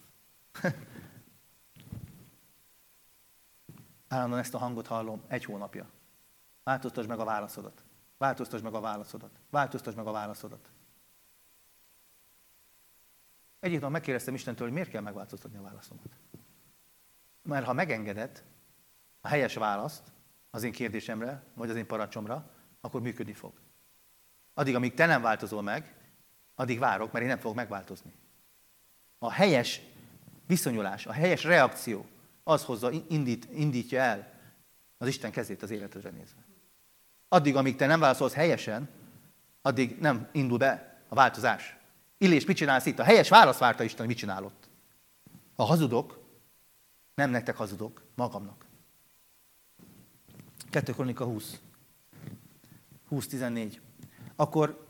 Állandóan ezt a hangot hallom 1 hónapja. Változtasd meg a válaszodat. Változtasd meg a válaszodat. Változtasd meg a válaszodat. Egyik nap megkérdeztem Istentől, hogy miért kell megváltoztatni a válaszomat. Mert ha megengedett a helyes választ, az én kérdésemre, vagy az én parancsomra, akkor működni fog. Addig, amíg te nem változol meg, addig várok, mert én nem fogok megváltozni. A helyes viszonyulás, a helyes reakció az hozza, indítja el az Isten kezét az életedre nézve. Addig, amíg te nem válaszolsz helyesen, addig nem indul be a változás. Illés, mit csinálsz itt? A helyes válasz várta Isten, mit csinálott. Ha hazudok, nem nektek hazudok, magamnak. 2 Kronika 20. 20-14. Akkor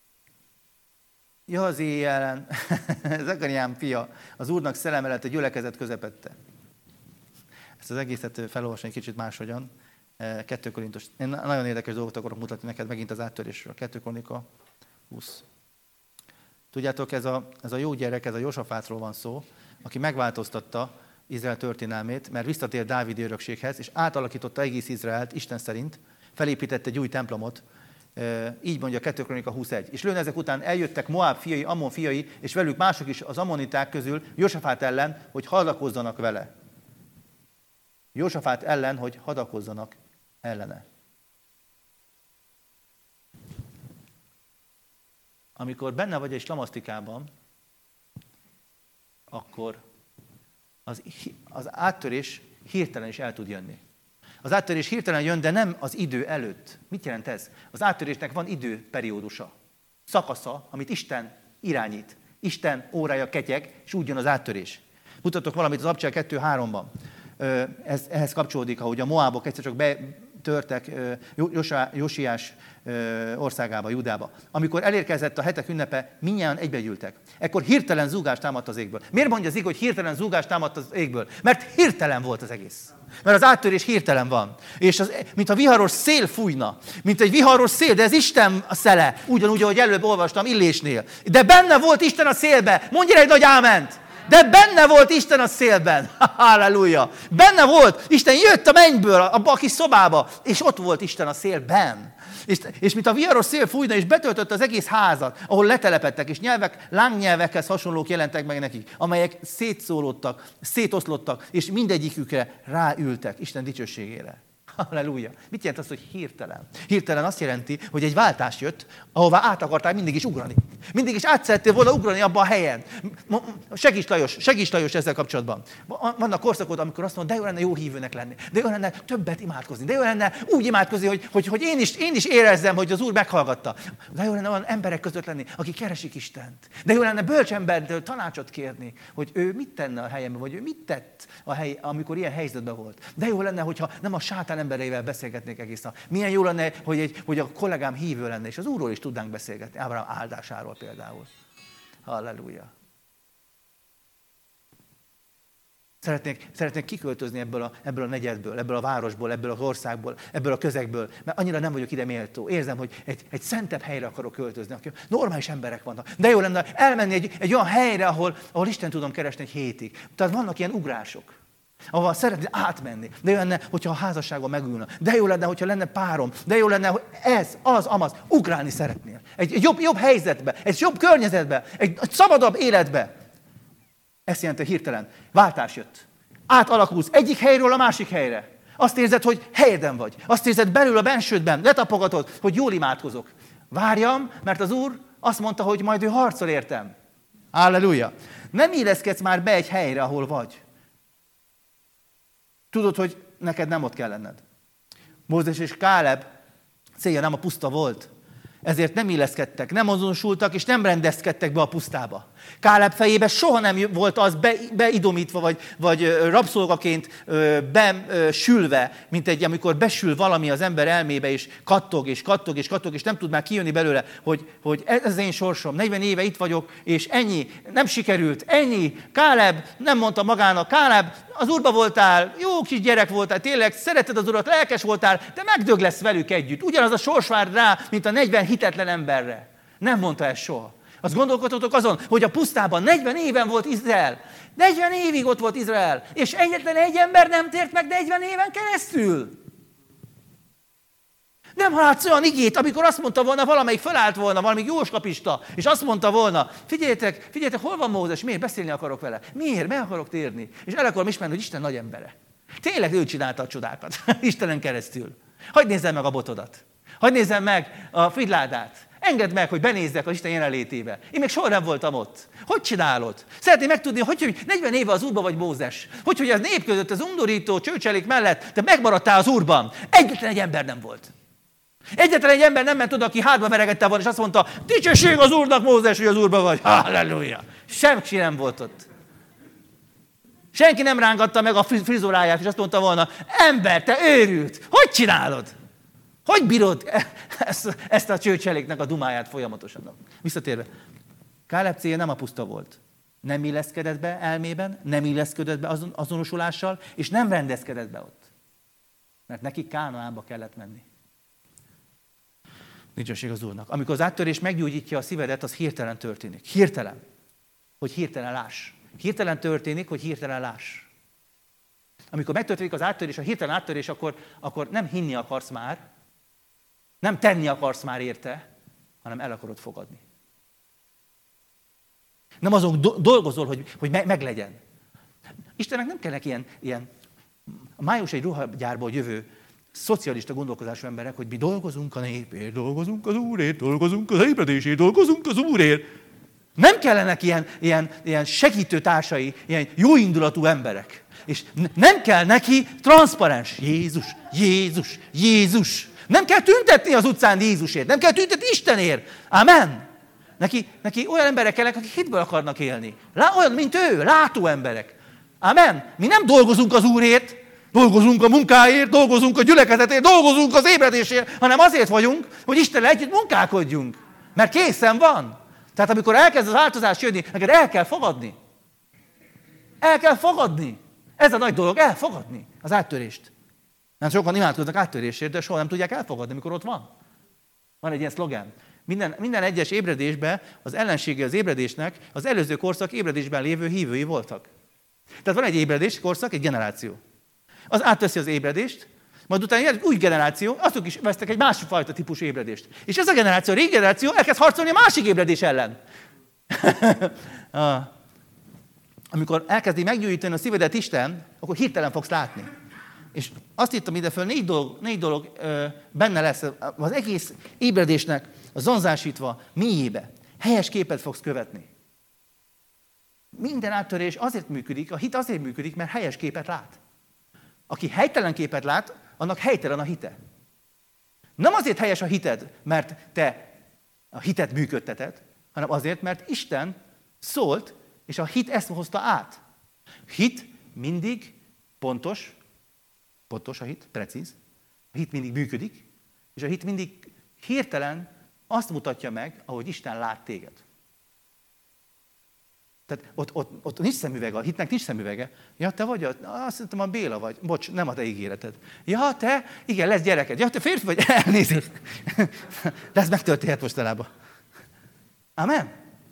Jahazéelen, Zekariám fia, az Úrnak szelleme lett a gyülekezet közepette. Ezt az egészet felolvasni egy kicsit máshogyan. 2 Korintus. Én nagyon érdekes dolgot akarok mutatni neked megint az áttörésről. 2 Kronika 20. Tudjátok, ez a jó gyerek, ez a Jósafátról van szó, aki megváltoztatta Izrael történelmét, mert visszatért Dávid örökséghez, és átalakította egész Izraelt Isten szerint, felépítette egy új templomot, így mondja 2 Kronika 21. És lőn ezek után eljöttek Moab fiai, Ammon fiai, és velük mások is az ammoniták közül Jósafát ellen, hogy hadakozzanak vele. Jósafát ellen, hogy hadakozzanak ellene. Amikor benne vagy egy slamasztikában, akkor az áttörés hirtelen is el tud jönni. Az áttörés hirtelen jön, de nem az idő előtt. Mit jelent ez? Az áttörésnek van időperiódusa, szakasza, amit Isten irányít. Isten órája ketyeg, és úgy jön az áttörés. Mutatok valamit az Abcsel 2:3-ban. Ehhez kapcsolódik, ahogy a Moábok egyszer csak betörtek Josiás országába, Judába. Amikor elérkezett a hetek ünnepe, mindnyájan egybegyűltek. Ekkor hirtelen zúgás támadt az égből. Miért mondja az ige, hogy hirtelen zúgás támadt az égből? Mert hirtelen volt az egész. Mert az áttörés hirtelen van. És mint a viharos szél fújna. Mint egy viharos szél, de ez Isten a szele. Ugyanúgy, ahogy előbb olvastam Illésnél. De benne volt Isten a szélbe. Mondj egy nagy áment! De benne volt Isten a szélben. Halleluja! Benne volt. Isten jött a mennyből, abba a kis szobába, és ott volt Isten a szélben. És mint a viharos szél fújna, és betöltötte az egész házat, ahol letelepedtek, és nyelvek, lángnyelvekhez hasonlók jelentek meg nekik, amelyek szétszólódtak, szétoszlottak, és mindegyikükre ráültek Isten dicsőségére. Halleluja! Mit jelent az, hogy hirtelen? Hirtelen azt jelenti, hogy egy váltás jött, ahová át akartál mindig is ugrani. Mindig is át szerettél volna ugrani abba a helyen. Segíts Lajos ezzel kapcsolatban. Vannak korszakod, amikor azt mondod, de jó lenne jó hívőnek lenni. De jó lenne többet imádkozni. De jó lenne úgy imádkozni, hogy én is érezzem, hogy az Úr meghallgatta. De jó lenne olyan emberek között lenni, akik keresik Istent. De jó lenne bölcs embertől tanácsot kérni, hogy ő mit tenne a helyemben, vagy ő mit tett amikor ilyen helyzetben volt. De jó lenne, hogyha nem a sátán embereivel beszélgetnék egész nap. Milyen jó lenne, hogy a kollégám hívő lenne, és az Úrról is tudnánk beszélgetni. Ábrahám áldásáról például. Halleluja. Szeretnék kiköltözni ebből a negyedből, ebből a városból, ebből az országból, ebből a közegből, mert annyira nem vagyok ide méltó. Érzem, hogy egy szentebb helyre akarok költözni, akik normális emberek vannak. De jó lenne elmenni egy olyan helyre, ahol Isten tudom keresni egy hétig. Tehát vannak ilyen ugrások, ahol szeretnél átmenni. De jó lenne, hogyha a házasságban megülne. De jó lenne, hogyha lenne párom. De jó lenne, hogy ez, az, amaz. Ugrálni szeretnél. Egy jobb helyzetbe, egy jobb környezetbe, egy szabadabb életbe. Ezt jelenti hirtelen. Váltás jött. Átalakulsz egyik helyről a másik helyre. Azt érzed, hogy helyeden vagy. Azt érzed belül a bensődben, letapogatod, hogy jól imádkozok. Várjam, mert az Úr azt mondta, hogy majd ő harcol értem. Halleluja. Nem illeszkedsz már be egy helyre, ahol vagy. Tudod, hogy neked nem ott kell lenned. Mózes és Káleb célja nem a puszta volt. Ezért nem illeszkedtek, nem azonosultak, és nem rendezkedtek be a pusztába. Káleb fejében soha nem volt az beidomítva, vagy rabszolgaként besülve, mint amikor besül valami az ember elmébe, és kattog, és nem tud már kijönni belőle, hogy ez az én sorsom, 40 éve itt vagyok, és ennyi, nem sikerült, ennyi. Káleb nem mondta magának, Káleb, az Úrba voltál, jó kis gyerek voltál, tényleg szereted az Urat, lelkes voltál, de megdög lesz velük együtt. Ugyanaz a sors vár rá, mint a 40 hitetlen emberre. Nem mondta ezt soha. Azt gondolkodhatok azon, hogy a pusztában 40 éven volt Izrael. 40 évig ott volt Izrael, és egyetlen egy ember nem tért meg 40 éven keresztül. Nem látsz olyan igét, amikor azt mondta volna, valamelyik fölállt volna, valamelyik jóskapista, és azt mondta volna, figyeljetek, hol van Mózes, miért beszélni akarok vele? Miért? Meg akarok térni? És el akarom ismerni, hogy Isten nagy embere. Tényleg ő csinálta a csodákat, Istenen keresztül. Hadd nézzem meg a botodat. Hadd nézzem meg a figyládát. Engedd meg, hogy benézzek az Isten jelenlétébe. Én még soha nem voltam ott. Hogy csinálod? Szeretném megtudni, hogy 40 éve az Úrban vagy Mózes. Hogy az nép között, az undorító csőcselék mellett te megmaradtál az Úrban. Egyetlen egy ember nem volt. Egyetlen egy ember nem ment oda, aki hátba veregette volna, és azt mondta, dicsőség az Úrnak, Mózes, hogy az Úrban vagy. Halleluja! Senki nem volt ott. Senki nem rángatta meg a frizuráját, és azt mondta volna, ember, te őrült, hogy csinálod? Hogy bírod ezt a csőcseléknek a dumáját folyamatosan? Visszatérve, Káleb célja nem a puszta volt. Nem illeszkedett be elmében, nem illeszkedett be azonosulással, és nem rendezkedett be ott. Mert neki Kánaánba kellett menni. Dicsőség az Úrnak. Amikor az áttörés meggyógyítja a szívedet, az hirtelen történik. Hirtelen. Hogy hirtelen láss. Hirtelen történik, hogy hirtelen láss. Amikor megtörténik az áttörés, a hirtelen áttörés, akkor nem hinni akarsz már, nem tenni akarsz már érte, hanem el akarod fogadni. Nem azon dolgozol, hogy meglegyen. Istennek nem kellnek ilyen május egy ruhagyárból jövő szocialista gondolkozású emberek, hogy mi dolgozunk a népért, dolgozunk az Úrért, dolgozunk az ébredésért, dolgozunk az Úrért. Nem kellenek ilyen segítő társai, ilyen jóindulatú emberek. És nem kell neki transzparens. Jézus, Jézus, Jézus. Nem kell tüntetni az utcán Jézusért, nem kell tüntetni Istenért. Amen. Neki olyan emberek kellnek, akik hitből akarnak élni. Olyan, mint ő, látó emberek. Amen. Mi nem dolgozunk az Úrért, dolgozunk a munkáért, dolgozunk a gyülekezetért, dolgozunk az ébredésért, hanem azért vagyunk, hogy Istennel együtt munkálkodjunk. Mert készen van. Tehát amikor elkezd az változás jönni, neked el kell fogadni. El kell fogadni. Ez a nagy dolog, elfogadni az áttörést. Nem sokan imádkoznak áttörésért, de soha nem tudják elfogadni, amikor ott van. Van egy ilyen szlogán. Minden egyes ébredésben az ellensége az ébredésnek az előző korszak ébredésben lévő hívői voltak. Tehát van egy ébredés korszak, egy generáció. Az átveszi az ébredést, majd utána jön egy új generáció, azok is vesztek egy másfajta típusú ébredést. És ez a generáció, a régi generáció elkezd harcolni a másik ébredés ellen. Amikor elkezdi meggyógyítani a szívedet Isten, akkor hirtelen fogsz látni. És azt írtam ide föl, négy dolog benne lesz az egész ébredésnek a zonzásítva mélyébe. Helyes képet fogsz követni. Minden áttörés azért működik, a hit azért működik, mert helyes képet lát. Aki helytelen képet lát, annak helytelen a hite. Nem azért helyes a hited, mert te a hitet működteted, hanem azért, mert Isten szólt, és a hit ezt hozta át. Hit mindig pontos a hit, precíz. A hit mindig működik, és a hit mindig hirtelen azt mutatja meg, ahogy Isten lát téged. Tehát ott nincs szemüvege, a hitnek nincs szemüvege. Ja, te vagy, azt hittem a Béla vagy. Bocs, nem a te ígéreted. Ja, te, igen, lesz gyereked. Ja, te férfi vagy, elnézést. De ez megtörténhet mostanában. Amen.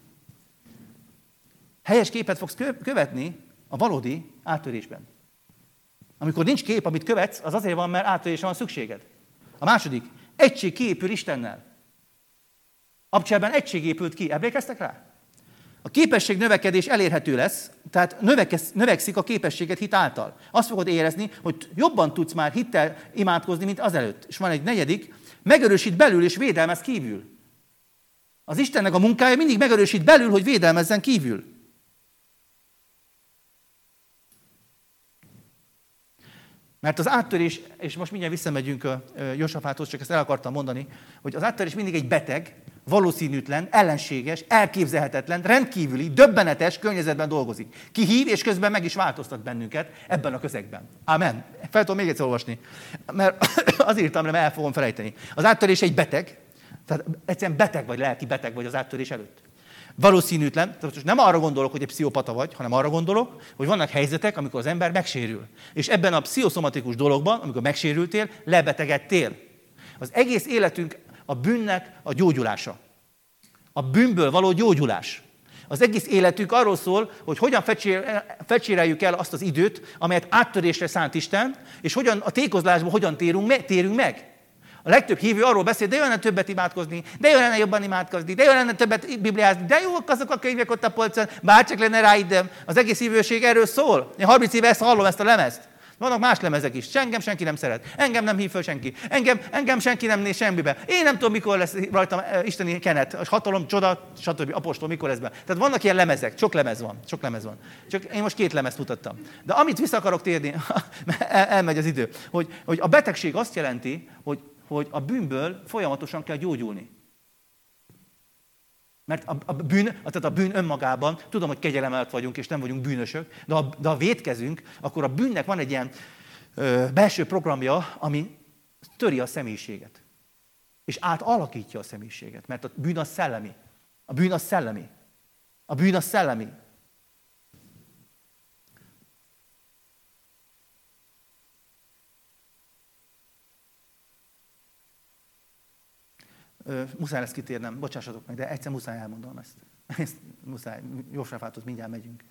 Helyes képet fogsz követni a valódi áttörésben. Amikor nincs kép, amit követsz, az azért van, mert áttörésre van szükséged. A második, egység kiépül Istennel. Abcsában egység épült ki. Emlékeztek rá? A képesség növekedés elérhető lesz, tehát növekszik a képességet hit által. Azt fogod érezni, hogy jobban tudsz már hittel imádkozni, mint azelőtt. És van egy negyedik, megerősít belül és védelmez kívül. Az Istennek a munkája mindig megerősít belül, hogy védelmezzen kívül. Mert az áttörés, és most mindjárt visszamegyünk a Jósafáthoz, csak ezt el akartam mondani, hogy az áttörés mindig egy beteg, valószínűtlen, ellenséges, elképzelhetetlen, rendkívüli, döbbenetes környezetben dolgozik. Kihív, és közben meg is változtat bennünket ebben a közegben. Amen. Fel tudom még egyszer olvasni, mert azért írtam, mert el fogom felejteni. Az áttörés egy beteg, tehát egyszerűen beteg vagy, lelki beteg vagy az áttörés előtt. Valószínűtlen, tehát most nem arra gondolok, hogy egy pszichopata vagy, hanem arra gondolok, hogy vannak helyzetek, amikor az ember megsérül. És ebben a pszichoszomatikus dologban, amikor megsérültél, lebetegedtél. Az egész életünk a bűnnek a gyógyulása. A bűnből való gyógyulás. Az egész életünk arról szól, hogy hogyan fecséreljük el azt az időt, amelyet áttörésre szánt Isten, és hogyan a tékozlásból hogyan térünk meg. A legtöbb hívő arról beszél, de jó lenne többet imádkozni, de jó lenne jobban imádkozni, de jó lenne többet bibliázni, de jók azok a könyvek ott a polcon, bárcsak lenne rá időm. Az egész hívőség erről szól. Én 30 éve ezt hallom, ezt a lemezt. Vannak más lemezek is. Engem senki nem szeret. Engem nem hív föl senki. Engem senki nem néz semmibe. Én nem tudom, mikor lesz rajtam isteni kenet, hatalom, csoda, stb. Apostol, mikor lesz be. Tehát vannak ilyen lemezek. Sok lemez van. Csak én most 2 lemezt mutattam. De amit vissza akarok térni, elmegy az idő, hogy a betegség azt jelenti, hogy a bűnből folyamatosan kell gyógyulni. Mert a bűn önmagában, tudom, hogy kegyelem alatt vagyunk, és nem vagyunk bűnösök, de ha vétkezünk, akkor a bűnnek van egy ilyen belső programja, ami töri a személyiséget. És átalakítja a személyiséget, mert a bűn az szellemi. A bűn az szellemi. Muszáj lesz kitérnem, bocsássatok meg, de egyszer muszáj elmondanom ezt. Muszáj, Jósafátot mindjárt megyünk.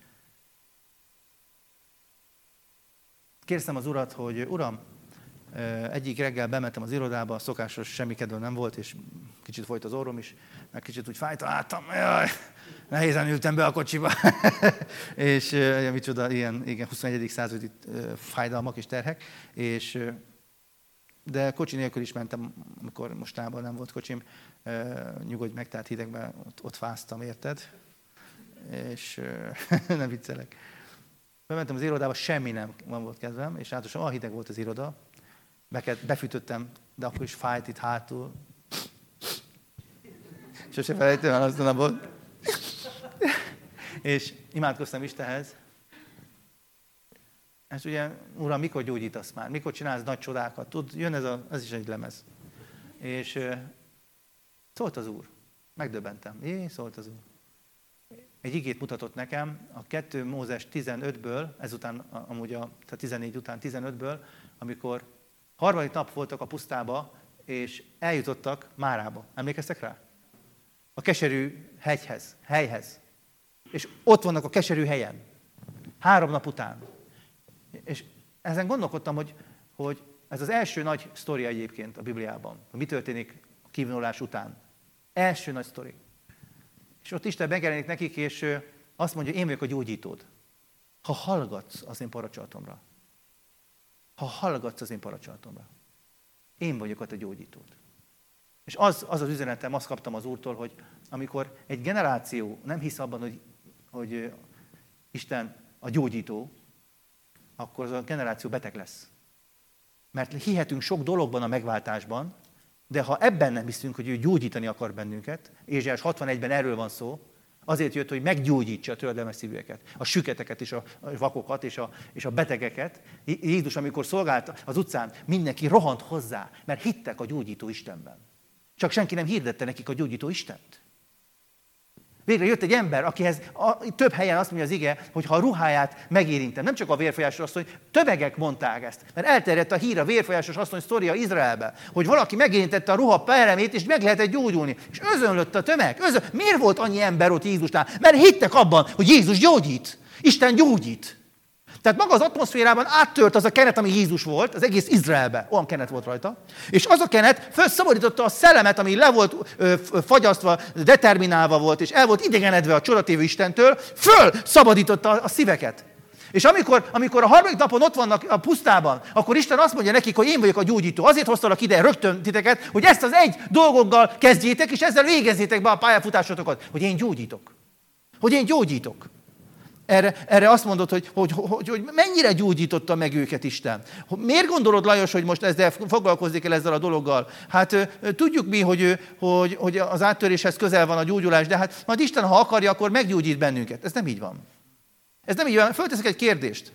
Kérdeztem az urat, hogy uram, egyik reggel bementem az irodába, szokásos semmi kedvem nem volt, és kicsit folyt az orrom is, meg kicsit úgy fájt a hátam, jaj, nehézen ültem be a kocsiba. És micsoda, ilyen 21. századi fájdalmak és terhek, de kocsi nélkül is mentem, amikor mostában nem volt kocsim, nyugodj meg, tehát hidegben ott fáztam, érted? És nem viccelek. Bementem az irodába, semmi nem volt kedvem, és általában olyan hideg volt az iroda, befűtöttem, de akkor is fájt itt hátul. Sose felejtem el azt a napot. És imádkoztam Istenhez. És ugye, Uram, mikor gyógyítasz már? Mikor csinálsz nagy csodákat? Tud, jön ez is egy lemez. És szólt az Úr. Megdöbbentem. Szólt az Úr. Egy igét mutatott nekem a 2 Mózes 15-ből, ezután amúgy tehát 14 után 15-ből, amikor harmadik nap voltak a pusztába, és eljutottak Márába. Emlékeztek rá? A keserű helyhez. És ott vannak a keserű helyen. 3 nap után. És ezen gondolkodtam, hogy ez az első nagy sztori egyébként a Bibliában, hogy mi történik a kivonulás után. Első nagy sztori. És ott Isten megjelenik nekik, és azt mondja, én vagyok a gyógyítód. Ha hallgatsz az én parancsolatomra. Én vagyok a te gyógyítód. És az üzenetem, azt kaptam az Úrtól, hogy amikor egy generáció nem hisz abban, hogy Isten a gyógyító, akkor az a generáció beteg lesz. Mert hihetünk sok dologban a megváltásban, de ha ebben nem hiszünk, hogy ő gyógyítani akar bennünket, Ézsaiás 61-ben erről van szó, azért jött, hogy meggyógyítsa a töredelmes szívűeket, a süketeket és a vakokat és a betegeket. Jézus, amikor szolgált az utcán, mindenki rohant hozzá, mert hittek a gyógyító Istenben. Csak senki nem hirdette nekik a gyógyító Istent. Végre jött egy ember, akihez több helyen azt mondja az ige, hogy ha a ruháját megérintem, nem csak a vérfolyásos asszony, tömegek mondták ezt. Mert elterjedt a hír a vérfolyásos asszony sztoria Izraelbe, hogy valaki megérintette a ruha peremét, és meg lehetett gyógyulni. És özönlött a tömeg. Miért volt annyi ember ott Jézusnál? Mert hittek abban, hogy Jézus gyógyít. Isten gyógyít. Tehát maga az atmoszférában áttört az a kenet, ami Jézus volt, az egész Izraelbe. Olyan kenet volt rajta. És az a kenet felszabadította a szellemet, ami le volt fagyasztva, determinálva volt, és el volt idegenedve a csodatévő Istentől, fölszabadította a szíveket. És amikor a harmadik napon ott vannak a pusztában, akkor Isten azt mondja nekik, hogy én vagyok a gyógyító. Azért hoztalak ide rögtön titeket, hogy ezt az egy dolgokkal kezdjétek, és ezzel végezzétek be a pályafutásotokat, hogy én gyógyítok. Erre azt mondod, hogy mennyire gyógyította meg őket Isten. Miért gondolod, Lajos, hogy most ezzel foglalkozni kell ezzel a dologgal? Hát tudjuk mi, hogy az áttöréshez közel van a gyógyulás, de hát majd Isten, ha akarja, akkor meggyógyít bennünket. Ez nem így van. Fölteszek egy kérdést.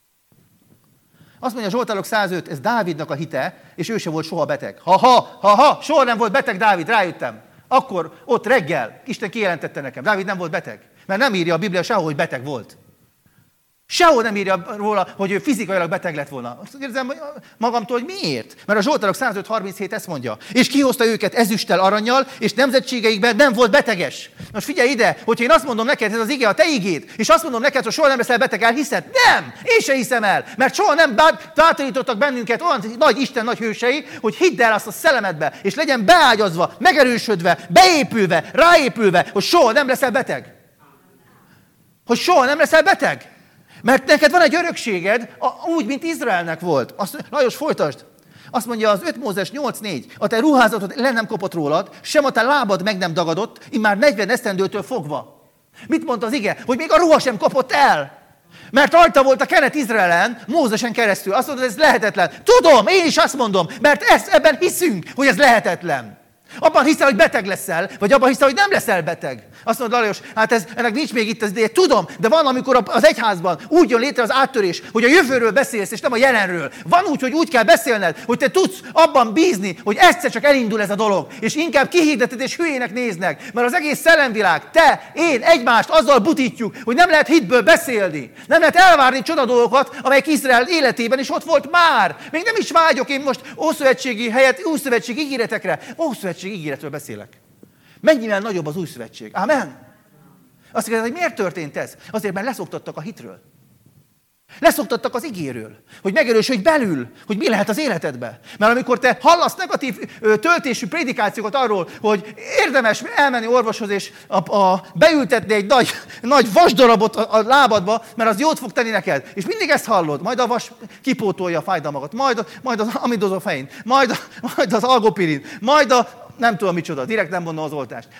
Azt mondja Zsoltárok 105, ez Dávidnak a hite, és ő se volt soha beteg. Soha nem volt beteg Dávid, rájöttem. Akkor ott reggel Isten kijelentette nekem, Dávid nem volt beteg. Mert nem írja a Biblia sehol, hogy beteg volt. Sehol nem írja róla, hogy ő fizikailag beteg lett volna. Azt érzem magamtól, hogy miért? Mert a Zsoltárok 105:37 ezt mondja. És kihozta őket ezüsttel, aranyjal, és nemzetségeikben nem volt beteges. Most figyelj ide, hogyha én azt mondom neked, ez az ige a te igéd, és azt mondom neked, hogy soha nem leszel beteg, elhiszed? Nem! Én se hiszem el. Mert soha nem bátorítottak bennünket olyan nagy Isten nagy hősei, hogy hidd el azt a szellemedbe, és legyen beágyazva, megerősödve, beépülve, ráépülve, hogy soha nem leszel beteg. Mert neked van egy örökséged, úgy, mint Izraelnek volt. Lajos, folytasd. Azt mondja az 5 Mózes 8:4, a te ruházatod le nem kopott rólad, sem a te lábad meg nem dagadott, immár 40 esztendőtől fogva. Mit mondta az ige? Hogy még a ruha sem kopott el. Mert rajta volt a keret Izraelen, Mózesen keresztül. Azt mondod, ez lehetetlen. Tudom, én is azt mondom, mert ebben hiszünk, hogy ez lehetetlen. Abban hiszel, hogy beteg leszel, vagy abban hiszel, hogy nem leszel beteg. Azt mondod, Lajos, hát ennek nincs még itt az ideje. Tudom, de van, amikor az egyházban úgy jön létre az áttörés, hogy a jövőről beszélsz, és nem a jelenről. Van úgy, hogy úgy kell beszélned, hogy te tudsz abban bízni, hogy egyszer csak elindul ez a dolog, és inkább kihirdeted és hülyének néznek. Mert az egész szellemvilág, te, én, egymást azzal butítjuk, hogy nem lehet hitből beszélni. Nem lehet elvárni csoda dolgokat, amelyek Izrael életében is ott volt már. Még nem is vágyok én most ószövetségi helyett újszövetségi ígéretekre. Ószövetségi ígéretről beszélek. Mennyivel nagyobb az új szövetség. Amen. Azt kérdezik, hogy miért történt ez? Azért, mert leszoktattak a hitről. Leszoktattak az igéről. Hogy megerősödj belül, hogy mi lehet az életedben. Mert amikor te hallasz negatív töltésű prédikációkat arról, hogy érdemes elmenni orvoshoz és beültetni egy nagy vasdarabot a lábadba, mert az jót fog tenni neked. És mindig ezt hallod. Majd a vas kipótolja a fájdalmakat. Majd az amidozofein. Majd az algopirin. Majd a nem tudom micsoda, direkt nem mondom az oltást.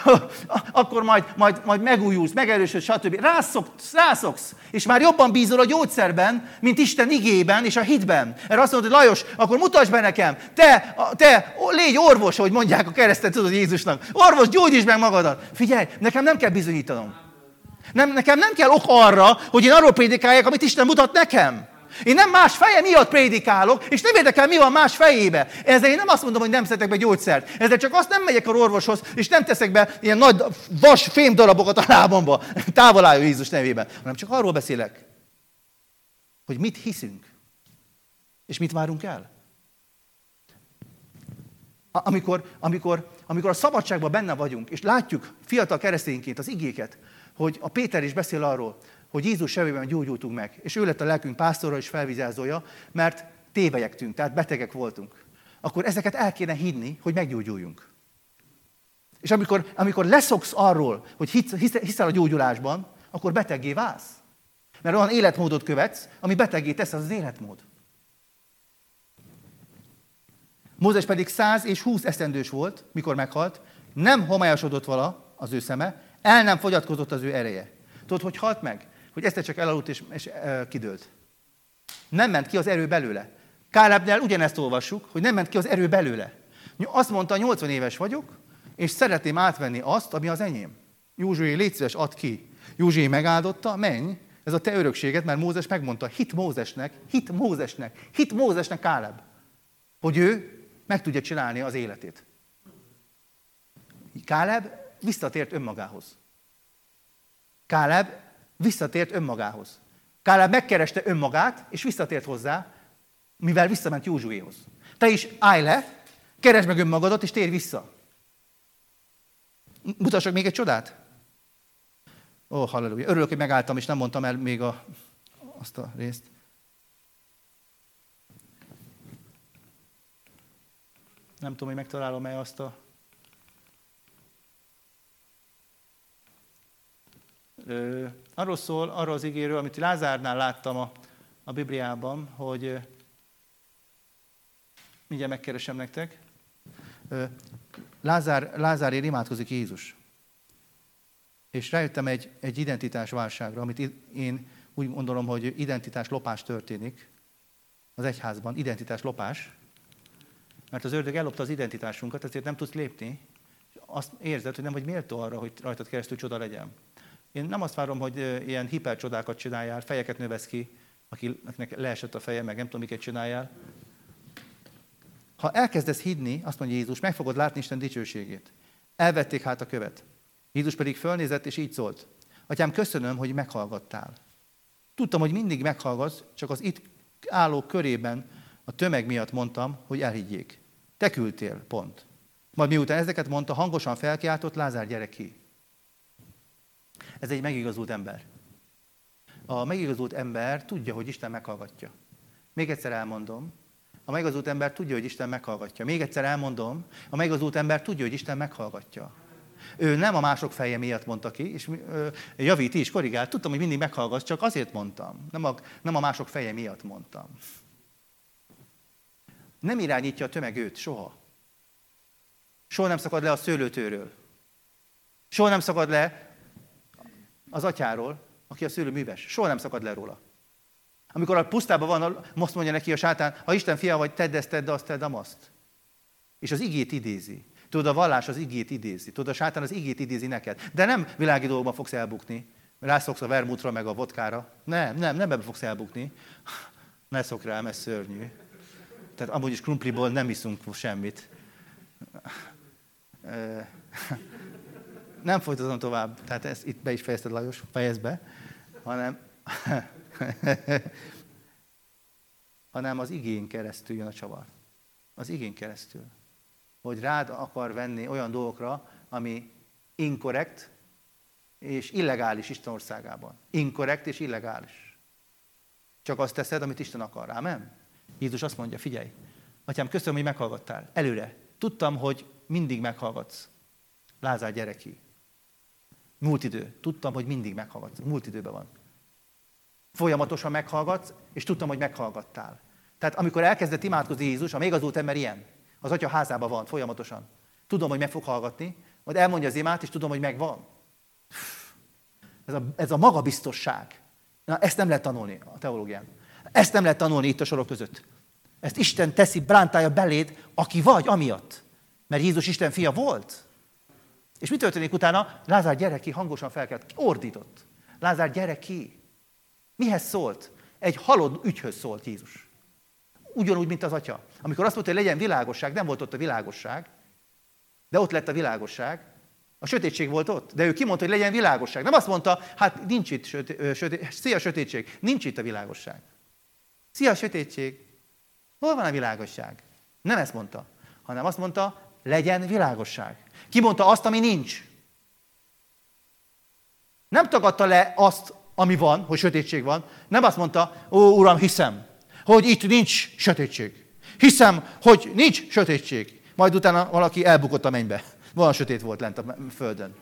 Akkor majd megújulsz, megerősödsz, stb. Rászoksz, és már jobban bízol a gyógyszerben, mint Isten igében és a hitben. Erre azt mondod, hogy Lajos, akkor mutasd be nekem, te légy orvos, ahogy mondják a keresztet, tudod Jézusnak. Orvos, gyógyítsd meg magadat. Figyelj, nekem nem kell bizonyítanom. Nekem nem kell ok arra, hogy én arról prédikáljak, amit Isten mutat nekem. Én nem más feje miatt prédikálok, és nem érdekel, mi van más fejébe. Ezzel én nem azt mondom, hogy nem szedek be gyógyszert. Ezzel csak azt nem megyek a orvoshoz, és nem teszek be ilyen nagy vas fémdarabokat a lábamba. Távol álljon Jézus nevében. Hanem csak arról beszélek, hogy mit hiszünk, és mit várunk el. Amikor a szabadságban benne vagyunk, és látjuk fiatal keresztényként az igéket, hogy a Péter is beszél arról, hogy Jézus sevében gyógyultunk meg, és ő lett a lelkünk pásztora és felvizázója, mert tévejektünk, tehát betegek voltunk. Akkor ezeket el kéne hinni, hogy meggyógyuljunk. És amikor leszoksz arról, hogy hiszel a gyógyulásban, akkor beteggé válsz. Mert olyan életmódot követsz, ami beteggé tesz az életmód. Mózes pedig 100 és 20 esztendős volt, mikor meghalt, nem homályosodott vala az ő szeme, el nem fogyatkozott az ő ereje. Tudod, hogy halt meg? Hogy egyszer csak elaludt és kidőlt. Nem ment ki az erő belőle. Kálebnél ugyanezt olvassuk, hogy nem ment ki az erő belőle. Azt mondta, 80 éves vagyok, és szeretném átvenni azt, ami az enyém. Józsué, légy szíves, add ki. Józsué megáldotta, menj, ez a te örökséged, mert Mózes megmondta, hit Mózesnek Káleb, hogy ő meg tudja csinálni az életét. Káleb visszatért önmagához. Káleb megkereste önmagát, és visszatért hozzá, mivel visszament Józsuéhoz. Te is állj le, keresd meg önmagadat, és térj vissza. Mutassak még egy csodát? Ó, halleluja. Örülök, hogy megálltam, és nem mondtam el még azt a részt. Nem tudom, hogy megtalálom-e azt a... Arról szól, arról az igéről, amit Lázárnál láttam a Bibliában, hogy mindjárt megkeresem nektek. Lázárért imádkozik Jézus. És rájöttem egy identitásválságra, amit én úgy gondolom, hogy identitáslopás történik az egyházban. Identitáslopás. Mert az ördög ellopta az identitásunkat, ezért nem tudsz lépni. Azt érzed, hogy nem vagy méltó arra, hogy rajtad keresztül csoda legyen. Én nem azt várom, hogy ilyen hipercsodákat csináljál, fejeket növesz ki, akinek leesett a feje, meg nem tudom, miket csináljál. Ha elkezdesz hinni, azt mondja Jézus, meg fogod látni Isten dicsőségét. Elvették hát a követ. Jézus pedig fölnézett, és így szólt. Atyám, köszönöm, hogy meghallgattál. Tudtam, hogy mindig meghallgatsz, csak az itt állók körében a tömeg miatt mondtam, hogy elhiggyék. Te küldtél, pont. Majd miután ezeket mondta, hangosan felkiáltott, Lázár, gyere ki. Ez egy megigazult ember. A megigazult ember tudja, hogy Isten meghallgatja. Még egyszer elmondom. A megigazult ember tudja, hogy Isten meghallgatja. Még egyszer elmondom. A megigazult ember tudja, hogy Isten meghallgatja. Ő nem a mások feje miatt mondta ki, és javít is, korrigált. Tudtam, hogy mindig meghallgatsz, csak azért mondtam. Nem a mások feje miatt mondtam. Nem irányítja a tömeg őt, soha. Soha nem szakad le a szőlőtőről. Soha nem szakad le az atyáról, aki a szőlő műves. Soha nem szakad le róla. Amikor a pusztában van, most mondja neki a sátán, ha Isten fia vagy, tedd ezt, tedd azt, tedd azt. És az igét idézi. Tudod, a vallás az igét idézi. Tudod, a sátán az igét idézi neked. De nem világi dolgokban fogsz elbukni. Rászoksz a vermutra, meg a vodkára. Nem ebben fogsz elbukni. Ne szokj rá, mert szörnyű. Tehát amúgy is krumpliból nem iszunk semmit. Nem folytatom tovább. Tehát ezt itt be is fejezted, Lajos, fejezd be. Hanem az igén keresztül jön a csavar. Az igén keresztül. Hogy rád akar venni olyan dolgokra, ami inkorrekt és illegális Isten országában. Inkorrekt és illegális. Csak azt teszed, amit Isten akar. Ámen? Jézus azt mondja, figyelj, Atyám, köszönöm, hogy meghallgattál. Előre. Tudtam, hogy mindig meghallgatsz. Lázár, gyere ki. Múlt idő. Tudtam, hogy mindig meghallgatsz. Múlt időben van. Folyamatosan meghallgatsz, és tudtam, hogy meghallgattál. Tehát amikor elkezdett imádkozni Jézus, a még az ember ilyen, az Atya házában van folyamatosan. Tudom, hogy meg fog hallgatni, majd elmondja az imát, és tudom, hogy megvan. Ez a magabiztosság. Na, ezt nem lehet tanulni a teológián. Ezt nem lehet tanulni itt a sorok között. Ezt Isten teszi, brántálja beléd, aki vagy amiatt. Mert Jézus Isten fia volt. És mi történik utána? Lázár, gyere ki, hangosan felkelt, ordított. Lázár, gyere ki. Mihez szólt? Egy halott ügyhöz szólt Jézus. Ugyanúgy, mint az Atya. Amikor azt mondta, hogy legyen világosság, nem volt ott a világosság, de ott lett a világosság. A sötétség volt ott, de ő kimondta, hogy legyen világosság. Nem azt mondta, hát nincs itt szia sötétség, nincs itt a világosság. Szia sötétség, hol van a világosság? Nem ezt mondta, hanem azt mondta, legyen világosság. Ki mondta azt, ami nincs. Nem tagadta le azt, ami van, hogy sötétség van. Nem azt mondta, ó, Uram, hiszem, hogy itt nincs sötétség. Hiszem, hogy nincs sötétség. Majd utána valaki elbukott a mennybe. Valami sötét volt lent a földön.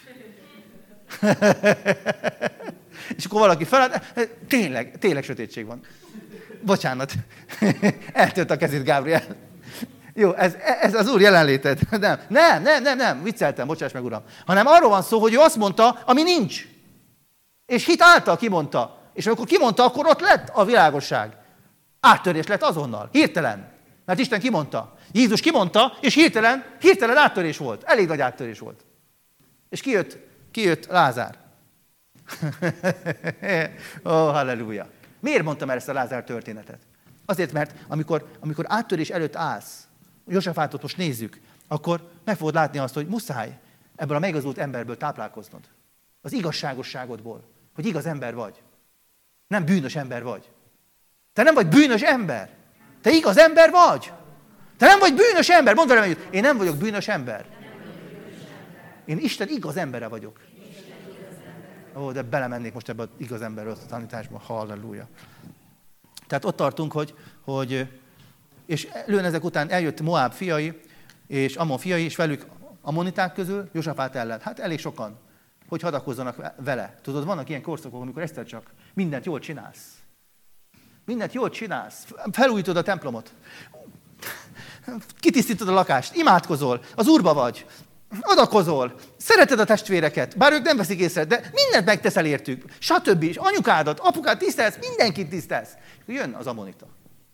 És akkor valaki felállt, tényleg sötétség van. Bocsánat. Eltört a kezét, Gábriel. Jó, ez az Úr jelenléted. Nem, vicceltem, bocsáss meg, Uram. Hanem arról van szó, hogy ő azt mondta, ami nincs. És hit által kimondta. És amikor kimondta, akkor ott lett a világosság. Áttörés lett azonnal, hirtelen. Mert Isten kimondta. Jézus kimondta, és hirtelen áttörés volt. Elég nagy áttörés volt. És kijött Lázár. Halleluja. Miért mondtam el ezt a Lázár történetet? Azért, mert amikor áttörés előtt állsz, Józsefátot most nézzük, akkor meg fogod látni azt, hogy muszáj ebből a megigazult emberből táplálkoznod. Az igazságosságodból, hogy igaz ember vagy. Nem bűnös ember vagy. Te nem vagy bűnös ember. Te igaz ember vagy. Te nem vagy bűnös ember. Mondd velem együtt, én nem vagyok bűnös ember. Én Isten igaz embere vagyok. Ó, de belemennék most ebbe az igaz emberről a tanításba. Halleluja. Tehát ott tartunk, hogy és lőn ezek után eljött Moáb fiai, és Ammon fiai, és velük ammoniták közül Józsafát ellen. Hát elég sokan, hogy hadakozzanak vele. Tudod, vannak ilyen korszakok, amikor egyszer csak mindent jól csinálsz. Mindent jól csinálsz. Felújítod a templomot. Kitisztítod a lakást. Imádkozol. Az Úrba vagy. Adakozol. Szereted a testvéreket. Bár ők nem veszik észre, de mindent megteszel értük. Stb. És anyukádat, apukád tisztelsz, mindenkit tisztelsz. És jön az ammonita.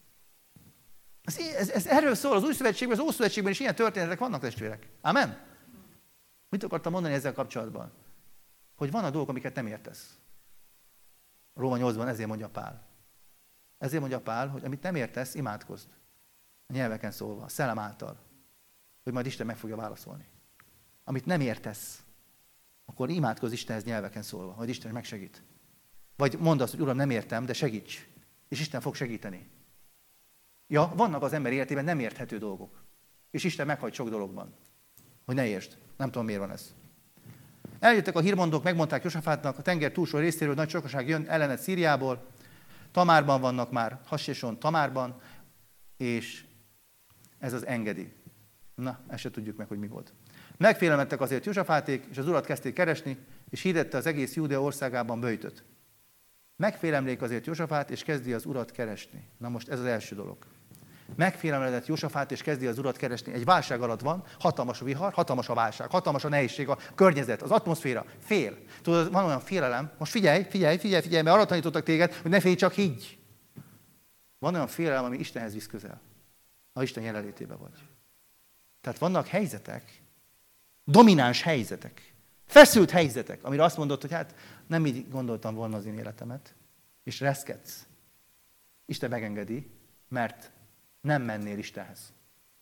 Ez erről szól az Új Szövetségben, az Ószövetségben is ilyen történetek vannak, testvérek. Amen? Mit akartam mondani ezzel kapcsolatban? Hogy vannak dolgok, amiket nem értesz. Róma 8-ban ezért mondja Pál. Ezért mondja Pál, hogy amit nem értesz, imádkozd. A nyelveken szólva, a szellem által. Hogy majd Isten meg fogja válaszolni. Amit nem értesz, akkor imádkozz Istenhez nyelveken szólva, hogy Isten megsegít. Vagy mondd azt, hogy Uram, nem értem, de segíts. És Isten fog segíteni. Ja, vannak az ember életében nem érthető dolgok. És Isten meghagy sok dologban. Hogy ne értsd. Nem tudom, miért van ez. Eljöttek a hírmondók, megmondták Józsafátnak, a tenger túlsó részéről nagy sokaság jön ellenet Szíriából. Tamárban vannak már, Hasséson, Tamárban, és ez az engedi. Na, ezt se tudjuk meg, hogy mi volt. Megfélemlettek azért Józsafáték, és az urat kezdték keresni, és hirdette az egész Júdea országában böjtöt. Megfélemlék azért Józsafát, és kezdi az urat keresni. Na most ez az első dolog. Megfélemledett Józsafát, és kezdi az urat keresni. Egy válság alatt van, hatalmas a vihar, hatalmas a válság, hatalmas a nehézség, a környezet, az atmoszféra, fél. Tudod, van olyan félelem, most figyelj, mert arra tanítottak téged, hogy ne félj, csak higgy. Van olyan félelem, ami Istenhez visz közel, ha Isten jelenlétében vagy. Tehát vannak helyzetek, domináns helyzetek, feszült helyzetek, amire azt mondod, hogy hát nem így gondoltam volna az én életemet, és reszkedsz. Isten megengedi, mert nem mennél Istenhez.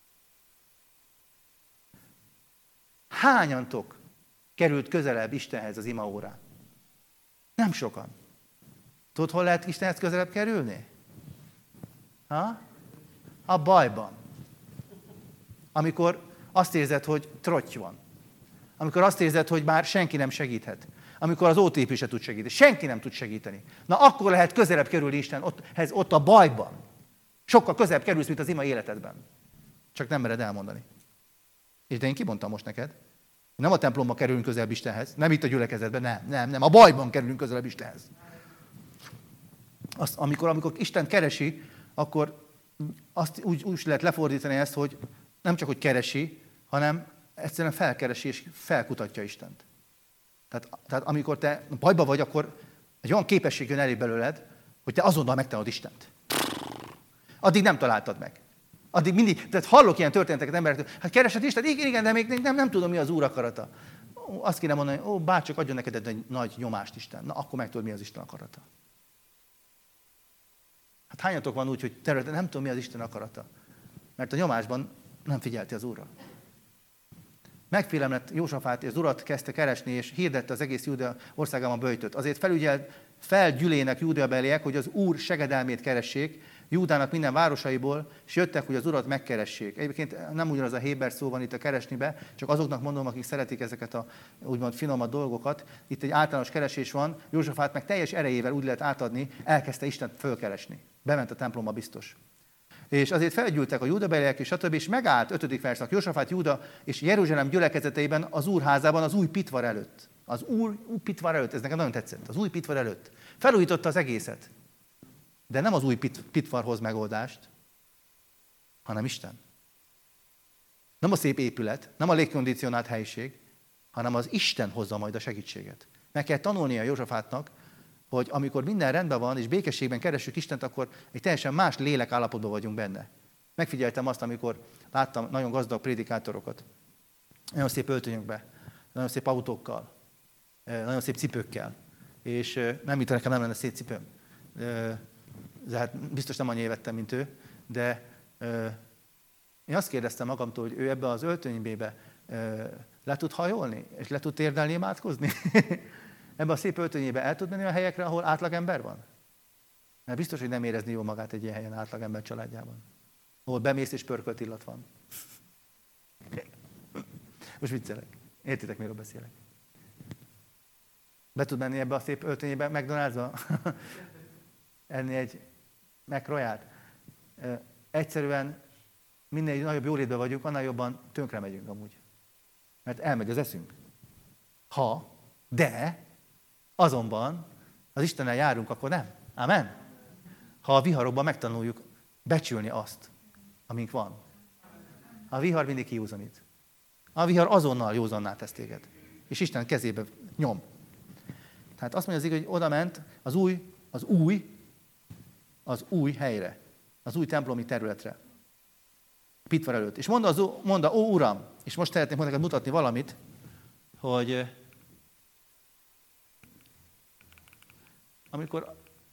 Hányantok került közelebb Istenhez az imaórán? Nem sokan. Tudod, hol lehet Istenhez közelebb kerülni? A bajban. Amikor azt érzed, hogy trotty van. Amikor azt érzed, hogy már senki nem segíthet. Amikor az OTP se tud segíteni. Senki nem tud segíteni. Na akkor lehet közelebb kerülni Istenhez, ott a bajban. Sokkal közelebb kerülsz, mint az ima életedben. Csak nem mered elmondani. És de én kimondtam most neked. Nem a templomban kerülünk közelebb Istenhez, nem itt a gyülekezetben, nem. A bajban kerülünk közelebb Istenhez. Amikor Isten keresi, akkor azt úgy lehet lefordítani ezt, hogy nem csak, hogy keresi, hanem egyszerűen felkeresi és felkutatja Istent. Tehát amikor te bajba vagy, akkor egy olyan képesség jön elé belőled, hogy te azonnal megtalálod Istent. Addig nem találtad meg. Addig mindig, tehát hallok ilyen történeteket emberektől, hát keresed Istent, igen, de még nem tudom, mi az Úr akarata. Azt kéne mondani, bárcsak adjon neked egy nagy nyomást Isten. Na, akkor megtudod, mi az Isten akarata. Hát hányatok van úgy, hogy területen nem tudom, mi az Isten akarata. Mert a nyomásban nem figyelti az Úrra. Megfélemlett Józsafát, és az urat kezdte keresni, és hirdette az egész Júdea országában böjtöt. Azért felgyülének júdeabeliek, hogy az Úr segedelmét keressék, Júdának minden városaiból, és jöttek, hogy az urat megkeressék. Egyébként nem ugyanaz a héber szó van itt a keresnibe, csak azoknak mondom, akik szeretik ezeket a úgymond finomabb dolgokat. Itt egy általános keresés van, Józsafát meg teljes erejével úgy lehet átadni, elkezdte Istent fölkeresni. Bement a templomba biztos. És azért felgyűltek a júdeabeliek, és stb. És megállt 5. verszak Józsafát Júda és Jeruzsálem gyülekezeteiben az Úr házában az új pitvar előtt. Az új pitvar előtt, ez nekem nagyon tetszett, az új pitvar előtt. Felújította az egészet. De nem az új pitvarhoz megoldást, hanem Isten. Nem a szép épület, nem a légkondicionált helység, hanem az Isten hozza majd a segítséget. Meg kell tanulnia Józsafátnak, hogy amikor minden rendben van, és békességben keressük Istent, akkor egy teljesen más lélekállapotban vagyunk benne. Megfigyeltem azt, amikor láttam nagyon gazdag prédikátorokat. Nagyon szép öltönyökbe, nagyon szép autókkal, nagyon szép cipőkkel. És nem itt nekem nem lenne szép cipőm. De hát biztos nem annyi vettem, mint ő. De én azt kérdeztem magamtól, hogy ő ebbe az öltönybébe le tud hajolni, és le tud térdelni, imádkozni. Ebben a szép öltönyébe el tud menni a helyekre, ahol átlagember van? Mert biztos, hogy nem érezni jól magát egy ilyen helyen átlagember családjában. Ahol bemész és pörkölt illat van. Most viccelek. Értitek, miről beszélek? Be tud menni ebbe a szép öltönyébe McDonald's-ba? Enni egy McRoyalt? Egyszerűen minél nagyobb jólétben vagyunk, annál jobban tönkre megyünk amúgy. Mert elmegy az eszünk. De azonban az Istennel járunk, akkor nem. Amen? Ha a viharokban megtanuljuk becsülni azt, amink van. A vihar mindig kiúzanít. A vihar azonnal józanná tesz téged. És Isten kezébe nyom. Tehát azt mondja az igaz, hogy oda ment az új helyre. Az új templomi területre. Pitvar előtt. És mondta, ó Uram, és most szeretném neked mutatni valamit, hogy amikor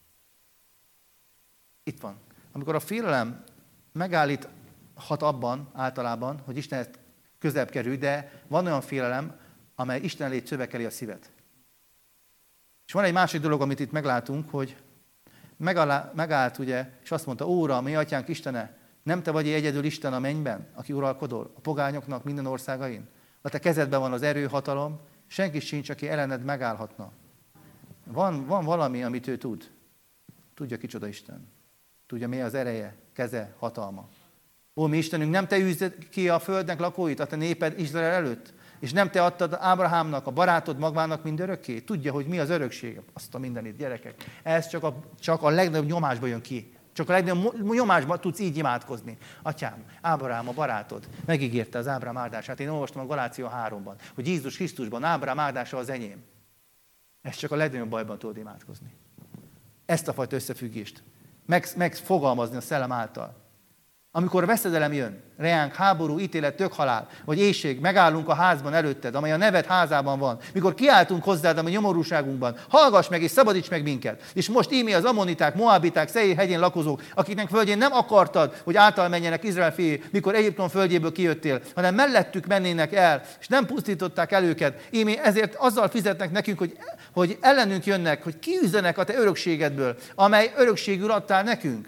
itt van, amikor a félelem megállíthat abban általában, hogy Istenhez közelebb kerül, de van olyan félelem, amely Isten elé csövekeli a szívet. És van egy másik dolog, amit itt meglátunk, hogy megállt ugye, és azt mondta, ó Uram, mi atyánk Istene, nem te vagy egyedül Isten a mennyben, aki uralkodol a pogányoknak minden országain? A te kezedben van az erő, hatalom, senki sincs, aki ellened megállhatna. Van valami, amit ő tud. Tudja, kicsoda Isten. Tudja, mi az ereje, keze, hatalma. Ó, mi Istenünk, nem te űzed ki a földnek lakóit, a te néped Izrael előtt, És nem te adtad Ábrahámnak, a barátod magvának mindörökké? Tudja, hogy mi az örökség? Azt a mindenit, gyerekek. Ez csak a legnagyobb nyomásba jön ki. Csak a legnagyobb nyomásban tudsz így imádkozni. Atyám, Ábrahám, a barátod, megígérte az Ábrahám áldását. Én olvastam a Galácia 3-ban, hogy Jézus Krisztusban Ábrahám áldása az enyém. Ez csak a legnagyobb bajban tudod imádkozni. Ezt a fajta összefüggést megfogalmazni a szellem által. Amikor veszedelem jön, reánk, háború, ítélet, tökhalál, vagy éhség, megállunk a házban előtted, amely a neved házában van. Mikor kiáltunk hozzád a nyomorúságunkban, hallgass meg és szabadíts meg minket. És most ímé az ammoniták, moabiták, Szeír hegyén lakozók, akiknek földjén nem akartad, hogy által menjenek Izrael fié, mikor Egyiptom földjéből kijöttél, hanem mellettük mennének el, és nem pusztították el őket. Ímé ezért azzal fizetnek nekünk, hogy ellenünk jönnek, hogy kiüzenek a te örökségedből, amely örökségül adtál nekünk.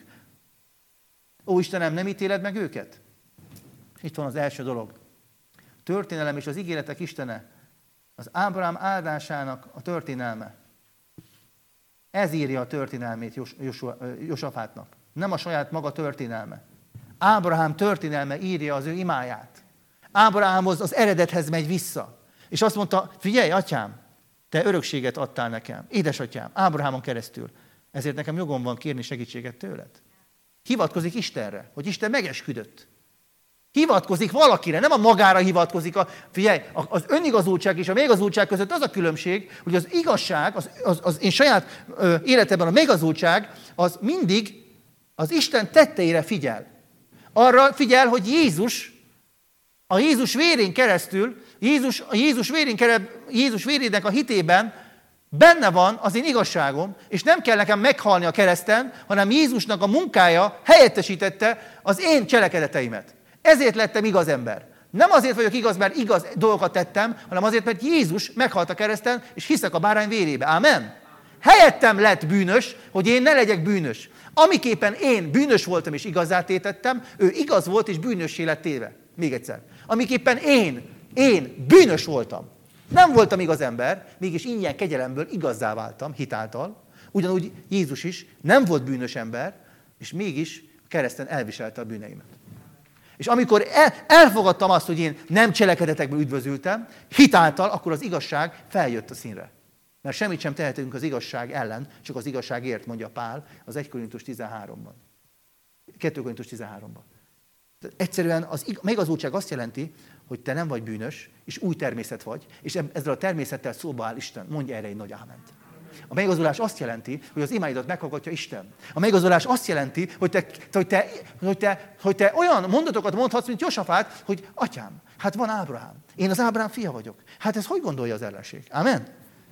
Ó, Istenem, nem ítéled meg őket? Itt van az első dolog. Történelem és az ígéretek Istene, az Ábrahám áldásának a történelme. Ez írja a történelmét Josafátnak. Nem a saját maga történelme. Ábrahám történelme írja az ő imáját. Ábrahámhoz, az eredethez megy vissza. És azt mondta, figyelj, atyám, te örökséget adtál nekem. Édesatyám, Ábrahámon keresztül. Ezért nekem jogom van kérni segítséget tőled. Hivatkozik Istenre, hogy Isten megesküdött. Hivatkozik valakire, nem a magára hivatkozik. Figyelj, az önigazultság és a megazultság között az a különbség, hogy az igazság, az én saját életemben a megazultság, az mindig az Isten tetteire figyel. Arra figyel, hogy a Jézus vérén keresztül, Jézus vérének a hitében benne van az én igazságom, és nem kell nekem meghalni a kereszten, hanem Jézusnak a munkája helyettesítette az én cselekedeteimet. Ezért lettem igaz ember. Nem azért vagyok igaz, mert igaz dolgokat tettem, hanem azért, mert Jézus meghalt a kereszten, és hiszek a bárány vérébe. Ámen? Helyettem lett bűnös, hogy én ne legyek bűnös. Amiképpen én bűnös voltam és igazzá tétettem, ő igaz volt és bűnössé lett téve. Még egyszer. Amiképpen én bűnös voltam. Nem voltam igaz ember, mégis ingyen kegyelemből igazzá váltam hitáltal. Ugyanúgy Jézus is nem volt bűnös ember, és mégis kereszten elviselte a bűneimet. És amikor elfogadtam azt, hogy én nem cselekedetekből üdvözültem, hitáltal, akkor az igazság feljött a színre. Mert semmit sem tehetünk az igazság ellen, csak az igazságért, mondja Pál az 1 Korintus 13-ban. 2 Korintus 13-ban. Egyszerűen a megazultság azt jelenti, hogy te nem vagy bűnös, és új természet vagy, és ezzel a természettel szóba áll Isten. Mondja erre egy nagy áment. A megigazulás azt jelenti, hogy az imáidat meghallgatja Isten. A megigazulás azt jelenti, hogy te olyan mondatokat mondhatsz, mint Josafát, hogy atyám, hát van Ábrahám. Én az Ábrahám fia vagyok. Hát ez hogy gondolja az ellenség? Amen?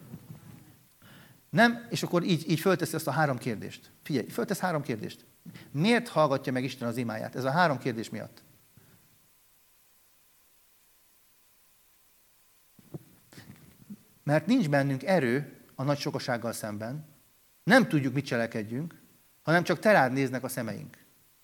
Nem, és akkor így fölteszi azt a 3 kérdést. Figyelj, föltesz 3 kérdést. Miért hallgatja meg Isten az imáját? Ez a 3 kérdés miatt. Mert nincs bennünk erő a nagy sokasággal szemben, nem tudjuk, mit cselekedjünk, hanem csak te rád néznek a szemeink.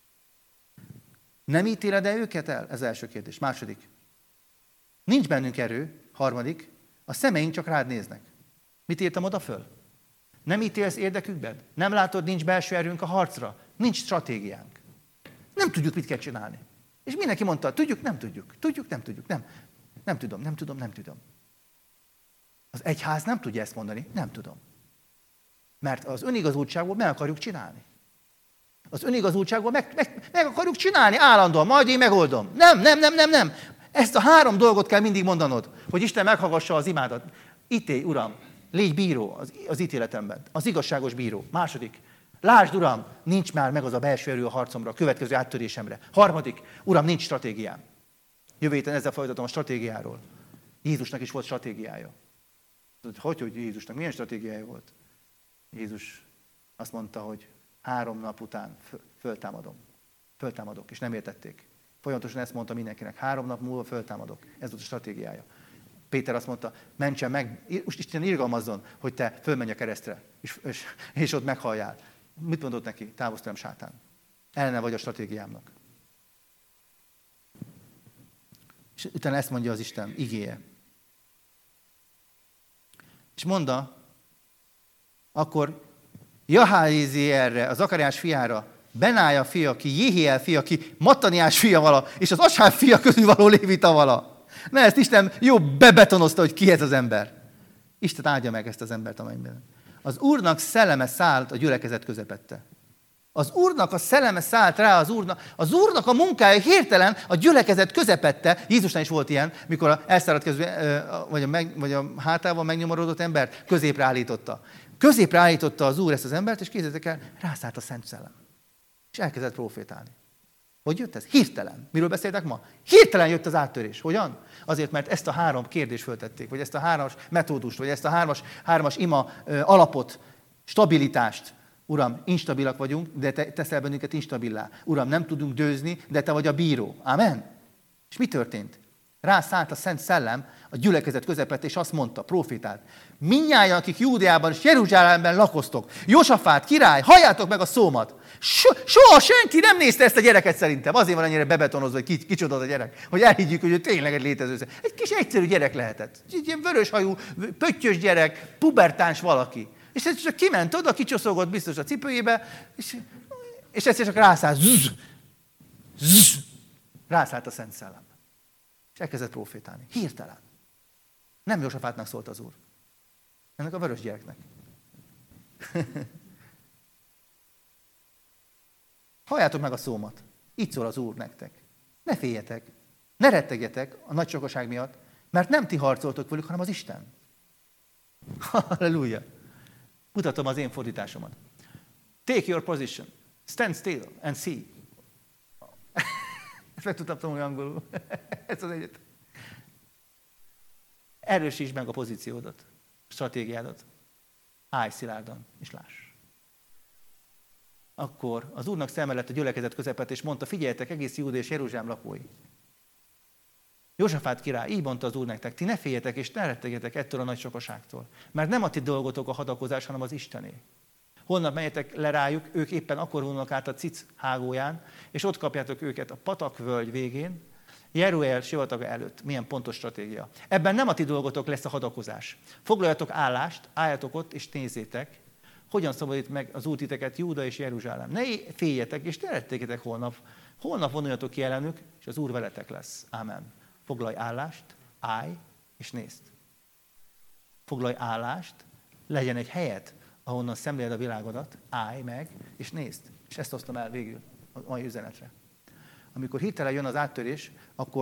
Nem ítéled-e őket el? Ez az első kérdés. Második. Nincs bennünk erő. Harmadik. A szemeink csak rád néznek. Mit írtam oda föl? Nem ítélsz érdekükben? Nem látod, nincs belső erőnk a harcra? Nincs stratégiánk. Nem tudjuk, mit kell csinálni. És mindenki mondta, tudjuk, nem tudjuk. Tudjuk, nem tudjuk. Nem tudom. Az egyház nem tudja ezt mondani, nem tudom. Mert az önigazultságból meg akarjuk csinálni. Az önigazultságból meg akarjuk csinálni állandóan, majd én megoldom. Nem. Ezt a 3 dolgot kell mindig mondanod, hogy Isten meghallgassa az imádat. Ítélj, Uram, légy bíró az ítéletemben, az igazságos bíró. Második, lásd, Uram, nincs már meg az a belső erő a harcomra, a következő áttörésemre. Harmadik, Uram, nincs stratégiám. Jövő héten ezzel folytatom a stratégiáról. Jézusnak is volt stratégiája. Hogy Jézusnak milyen stratégiája volt? Jézus azt mondta, hogy 3 nap után föltámadok, és nem értették. Folyamatosan ezt mondta mindenkinek, 3 nap múlva föltámadok. Ez volt a stratégiája. Péter azt mondta, mentsen meg, Isten irgalmazzon, hogy te fölmenj a keresztre, és ott meghalljál. Mit mondott neki? Távozz tőlem, sátán. Ellene vagy a stratégiámnak. És utána ezt mondja az Isten igéje. És mondta, akkor Jaházielre, az Zakariás fiára, Benája fia, ki Jéhiel fia, ki Mattaniás fia vala, és az Assáf fia közül való Lévita vala. Na ezt Isten jó bebetonozta, hogy ki ez az ember. Isten áldja meg ezt az embert a mennyben. Az Úrnak szelleme szállt a gyülekezet közepette. Az Úrnak a szelleme szállt rá az Úrnak a munkája hirtelen a gyülekezet közepette. Jézusnál is volt ilyen, mikor elszáradt vagy a hátával megnyomorodott embert középre állította. Középre állította az Úr ezt az embert, és képzeljétek el, rászállt a Szent Szellem. És elkezdett profétálni. Hogy jött ez? Hirtelen. Miről beszéltek ma? Hirtelen jött az áttörés. Hogyan? Azért, mert ezt a 3 kérdést föltették, vagy ezt a 3 metódust, vagy ezt a 3 ima alapot, stabilitást. Uram, instabilak vagyunk, de te teszel bennünket instabilá. Uram, nem tudunk dőzni, de te vagy a bíró. Amen? És mi történt? Rászállt a Szent Szellem a gyülekezet közepette, és azt mondta, profétált. Mindnyájan, akik Júdeában és Jeruzsálemben lakoztok, Jósafát király, halljátok meg a szómat. Soha senki nem nézte ezt a gyereket szerintem. Azért van ennyire bebetonozva, hogy kicsoda az a gyerek. Hogy elhiggyük, hogy ő tényleg egy létező. Egy kis egyszerű gyerek lehetett. Egy ilyen vöröshajú, pöttyös gyerek, pubertáns valaki. És ez csak kiment oda, kicsoszogott biztos a cipőjébe, és egyszer csak rászállt. Rászállt a Szent Szellem. És elkezdett profétálni. Hirtelen. Nem Jósafátnak szólt az Úr. Ennek a vörös gyereknek. Halljátok meg a szómat. Így szól az Úr nektek. Ne féljetek. Ne rettegjetek a nagy sokaság miatt, mert nem ti harcoltok velük, hanem az Isten. Halleluja. Mutatom az én fordításomat. Take your position. Stand still and see. Ezt meg tudtam tanulni angolul. Ez az egyet. Erősítsd meg a pozíciódat, a stratégiádat. Állj szilárdan, és láss. Akkor az Úrnak szeme lett a gyülekezet közepet, és mondta, figyeljetek, egész Júdea és Jeruzsálem lakói. Jósafát király, így mondta az Úr nektek, ti ne féljetek és ne rettegjetek ettől a nagy sokaságtól. Mert nem a ti dolgotok a hadakozás, hanem az Istené. Holnap menjetek le rájuk, ők éppen akkor vonulnak át a Cic hágóján, és ott kapjátok őket a patakvölgy végén, Jeruel sivataga előtt. Milyen pontos stratégia. Ebben nem a ti dolgotok lesz a hadakozás. Foglaljatok állást, álljatok ott és nézzétek, hogyan szabadít meg az Úr titeket Júda és Jeruzsálem. Ne féljetek és ne rettegjetek holnap. Holnap vonuljatok ki ellenük, és az Úr veletek lesz. Ámen. Foglalj állást, állj és nézd. Foglalj állást, legyen egy helyet, ahonnan szemléled a világodat, állj meg és nézd. És ezt hoztam el végül a mai üzenetre. Amikor hirtelen jön az áttörés,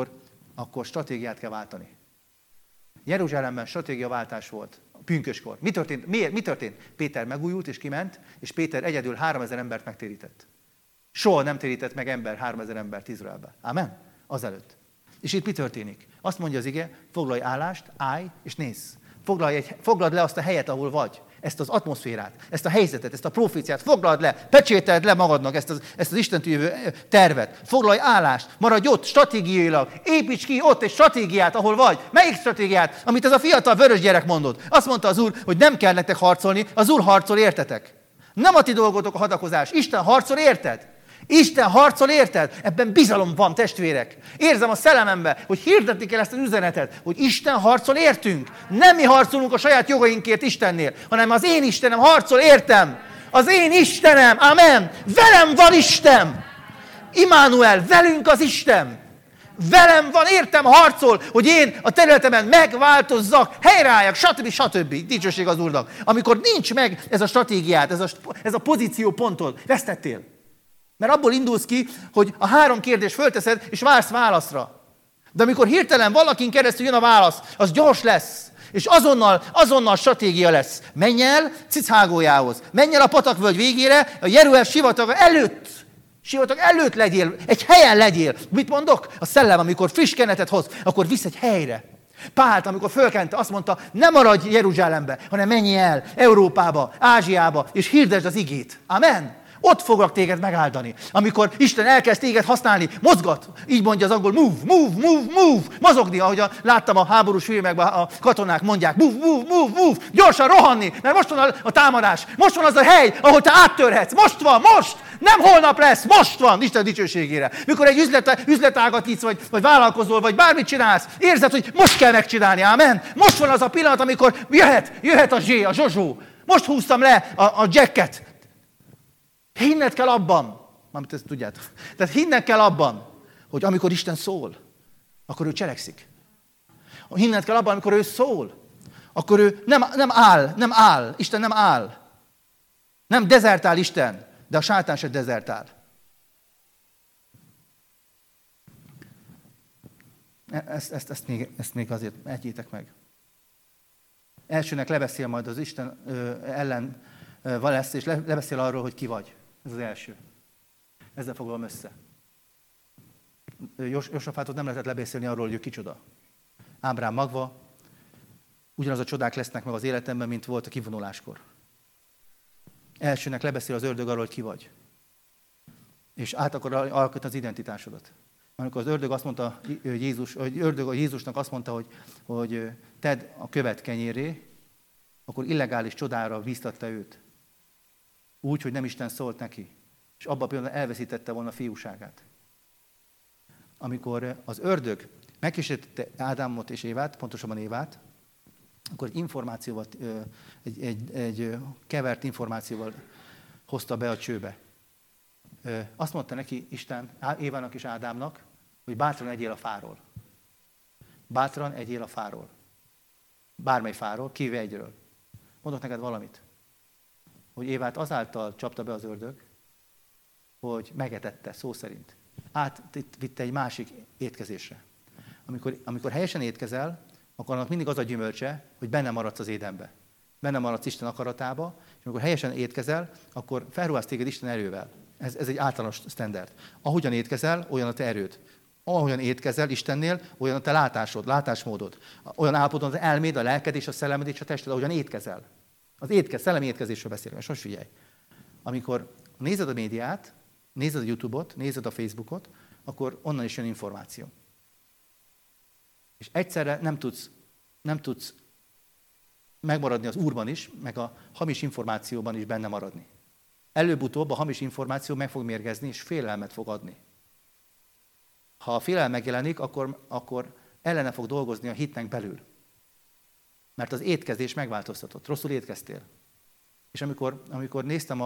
akkor stratégiát kell váltani. Jeruzsálemben stratégiaváltás volt, a pünköskor. Mi történt? Miért? Mi történt? Péter megújult és kiment, és Péter egyedül 3000 embert megtérített. Soha nem térített meg ember 3000 embert Izraelbe. Amen? Azelőtt. És itt mi történik? Azt mondja az ige, foglalj állást, állj és nézz. Foglald le azt a helyet, ahol vagy. Ezt az atmoszférát, ezt a helyzetet, ezt a proféciát, foglald le, pecsételd le magadnak ezt az Istentől jövő tervet. Foglalj állást, maradj ott stratégiailag, építs ki ott egy stratégiát, ahol vagy. Melyik stratégiát? Amit ez a fiatal vörös gyerek mondott. Azt mondta az Úr, hogy nem kell nektek harcolni, az Úr harcol értetek. Nem a ti dolgotok a hadakozás, Isten harcol érted. Isten harcol érted? Ebben bizalom van, testvérek. Érzem a szellemembe, hogy hirdetni kell ezt az üzenetet, hogy Isten harcol értünk. Nem mi harcolunk a saját jogainkért Istennél, hanem az én Istenem harcol értem. Az én Istenem, amen. Velem van Isten. Immanuel, velünk az Isten. Velem van, értem, harcol, hogy én a területemen megváltozzak, helyreálljak, stb. Dicsőség az Úrnak. Amikor nincs meg ez a stratégiát, ez a pozíciópontod, vesztettél. Mert abból indulsz ki, hogy a 3 kérdést fölteszed, és vársz válaszra. De amikor hirtelen valakin keresztül jön a válasz, az gyors lesz. És azonnal stratégia lesz. Menj el Cic-hágójához. Menj el a patakvölgy végére, a Jeruel sivatag előtt. Sivatag előtt legyél, egy helyen legyél. Mit mondok? A szellem, amikor friss kenetet hoz, akkor visz egy helyre. Pált, amikor fölkente, azt mondta, ne maradj Jeruzsálembe, hanem menj el Európába, Ázsiába, és hirdesd az igét. Amen. Ott foglak téged megáldani. Amikor Isten elkezd téged használni, mozgat. Így mondja az angol, move. Mozogni, ahogy láttam a háborús filmekben, a katonák mondják, move. Gyorsan rohanni, mert most van a támadás. Most van az a hely, ahol te áttörhetsz. Most van. Nem holnap lesz, most van, Isten dicsőségére. Mikor egy üzletágat nyitsz, vagy vállalkozol, vagy bármit csinálsz, érzed, hogy most kell megcsinálni, ámen. Most van az a pillanat, amikor jöhet a zsozsó. Most húztam le a jacket. Hinned kell abban, amit ezt tudjátok. Tehát hinned kell abban, hogy amikor Isten szól, akkor ő cselekszik. Hinned kell abban, amikor ő szól. Akkor ő nem áll. Isten nem áll. Nem dezertál Isten, de a sátán se dezertál. Ezt még azért ejtjétek meg. Elsőnek lebeszél majd az Isten ellen valesz, és lebeszél arról, hogy ki vagy. Ez az első. Ezzel foglalom össze. Jósafátot nem lehetett lebeszélni arról, hogy ő kicsoda. Ábrám magva, ugyanaz a csodák lesznek meg az életemben, mint volt a kivonuláskor. Elsőnek lebeszél az ördög arról, hogy ki vagy. És át akar alkotni az identitásodat. Amikor az ördög azt mondta, Jézusnak azt mondta, hogy tedd a követ kenyérré, akkor illegális csodára bíztatta őt. Úgy, hogy nem Isten szólt neki. És abban a pillanatban elveszítette volna a fiúságát. Amikor az ördög megkísértette Ádámot és Évát, pontosabban Évát, akkor egy információval, egy kevert információval hozta be a csőbe. Azt mondta neki Isten, Évának és Ádámnak, hogy bátran egyél a fáról. Bátran egyél a fáról. Bármely fáról, kivéve egyről. Mondok neked valamit. Hogy Évát azáltal csapta be az ördög, hogy megetette, szó szerint. Átvitte egy másik étkezésre. Amikor helyesen étkezel, akkor annak mindig az a gyümölcse, hogy benne maradsz az édenbe. Benne maradsz Isten akaratába, és amikor helyesen étkezel, akkor felruház téged Isten erővel. Ez egy általános standard. Ahogyan étkezel, olyan a te erőd. Ahogyan étkezel Istennél, olyan a te látásod, látásmódod. Olyan állapotban az elméd, a lelked és a szellemed és a tested, ahogyan étkezel. Szellemi étkezésről beszélünk, és most figyelj. Amikor nézed a médiát, nézed a YouTube-ot, nézed a Facebookot, akkor onnan is jön információ. És egyszerre nem tudsz megmaradni az Úrban is, meg a hamis információban is benne maradni. Előbb-utóbb a hamis információ meg fog mérgezni, és félelmet fog adni. Ha a félelem megjelenik, akkor ellene fog dolgozni a hitnek belül. Mert az étkezés megváltoztatott. Rosszul étkeztél. És amikor néztem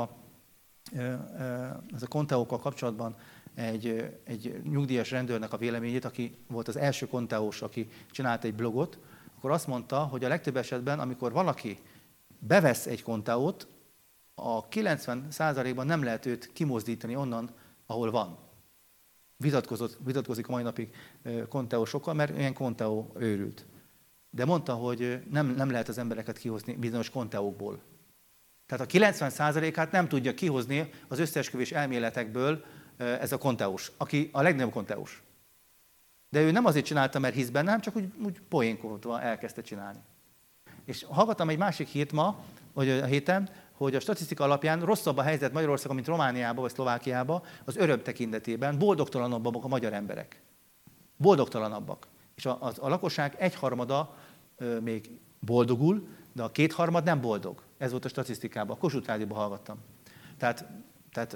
ez a konteókkal kapcsolatban egy nyugdíjas rendőrnek a véleményét, aki volt az első konteós, aki csinált egy blogot, akkor azt mondta, hogy a legtöbb esetben, amikor valaki bevesz egy konteót, a 90%-ban nem lehet őt kimozdítani onnan, ahol van. Vitatkozik a mai napig konteósokkal, mert ilyen konteó őrült. De mondta, hogy nem lehet az embereket kihozni bizonyos konteókból. Tehát a 90%-át nem tudja kihozni az összeesküvés elméletekből ez a konteós, aki a legnagyobb konteós. De ő nem azért csinálta, mert hisz benne, hanem csak úgy poénkodva elkezdte csinálni. És hallgattam egy másik hírt ma, vagy a héten, hogy a statisztika alapján rosszabb a helyzet Magyarországon, mint Romániában vagy Szlovákiában, az öröm tekintetében boldogtalanabbak a magyar emberek. Boldogtalanabbak. És a lakosság 1/3 még boldogul, de a 2/3 nem boldog. Ez volt a statisztikában. A Kossuth Rádióban hallgattam. Tehát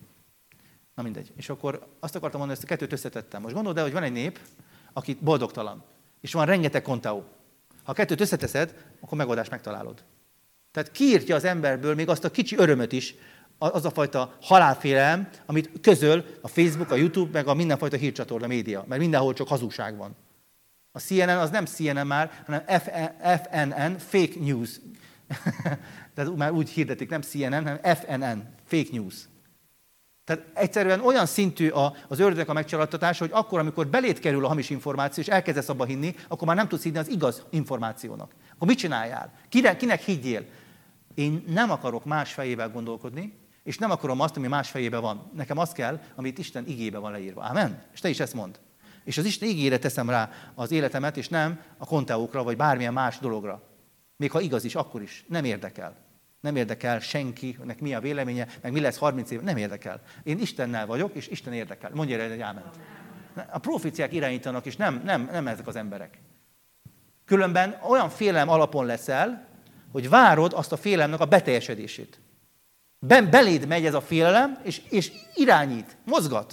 na mindegy. És akkor azt akartam mondani, hogy ezt a kettőt összetettem. Most gondold el, hogy van egy nép, aki boldogtalan, és van rengeteg konteó. Ha a kettőt összeteszed, akkor megoldást megtalálod. Tehát kiírtja az emberből még azt a kicsi örömöt is, az a fajta halálfélelem, amit közöl a Facebook, a YouTube, meg a mindenfajta hírcsatorna, média, mert mindenhol csak hazugság van. A CNN az nem CNN már, hanem FNN, Fake News. Tehát már úgy hirdetik, nem CNN, hanem FNN, Fake News. Tehát egyszerűen olyan szintű az ördögnek a megcsalattatás, hogy akkor, amikor beléd kerül a hamis információ, és elkezdesz abba hinni, akkor már nem tudsz hinni az igaz információnak. Akkor mit csináljál? Kinek higgyél? Én nem akarok más fejével gondolkodni, és nem akarom azt, ami más fejében van. Nekem az kell, amit Isten igébe van leírva. Amen? És te is ezt mondd. És az Isten igére teszem rá az életemet, és nem a konteókra, vagy bármilyen más dologra. Még ha igaz is, akkor is. Nem érdekel. Nem érdekel senkinek mi a véleménye, meg mi lesz 30 év, nem érdekel. Én Istennel vagyok, és Isten érdekel. Mondja erre egy áment. A proféciák irányítanak, és nem ezek az emberek. Különben olyan félelem alapon leszel, hogy várod azt a félelemnek a beteljesedését. Beléd megy ez a félelem, és irányít, mozgat.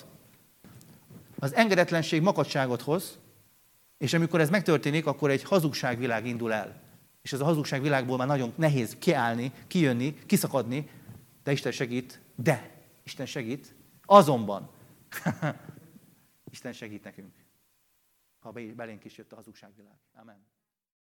Az engedetlenség makadságot hoz, és amikor ez megtörténik, akkor egy hazugságvilág indul el. És ez a hazugságvilágból már nagyon nehéz kiállni, kijönni, kiszakadni, de Isten segít, azonban Isten segít nekünk. ha belénk is jött a hazugságvilág. Amen.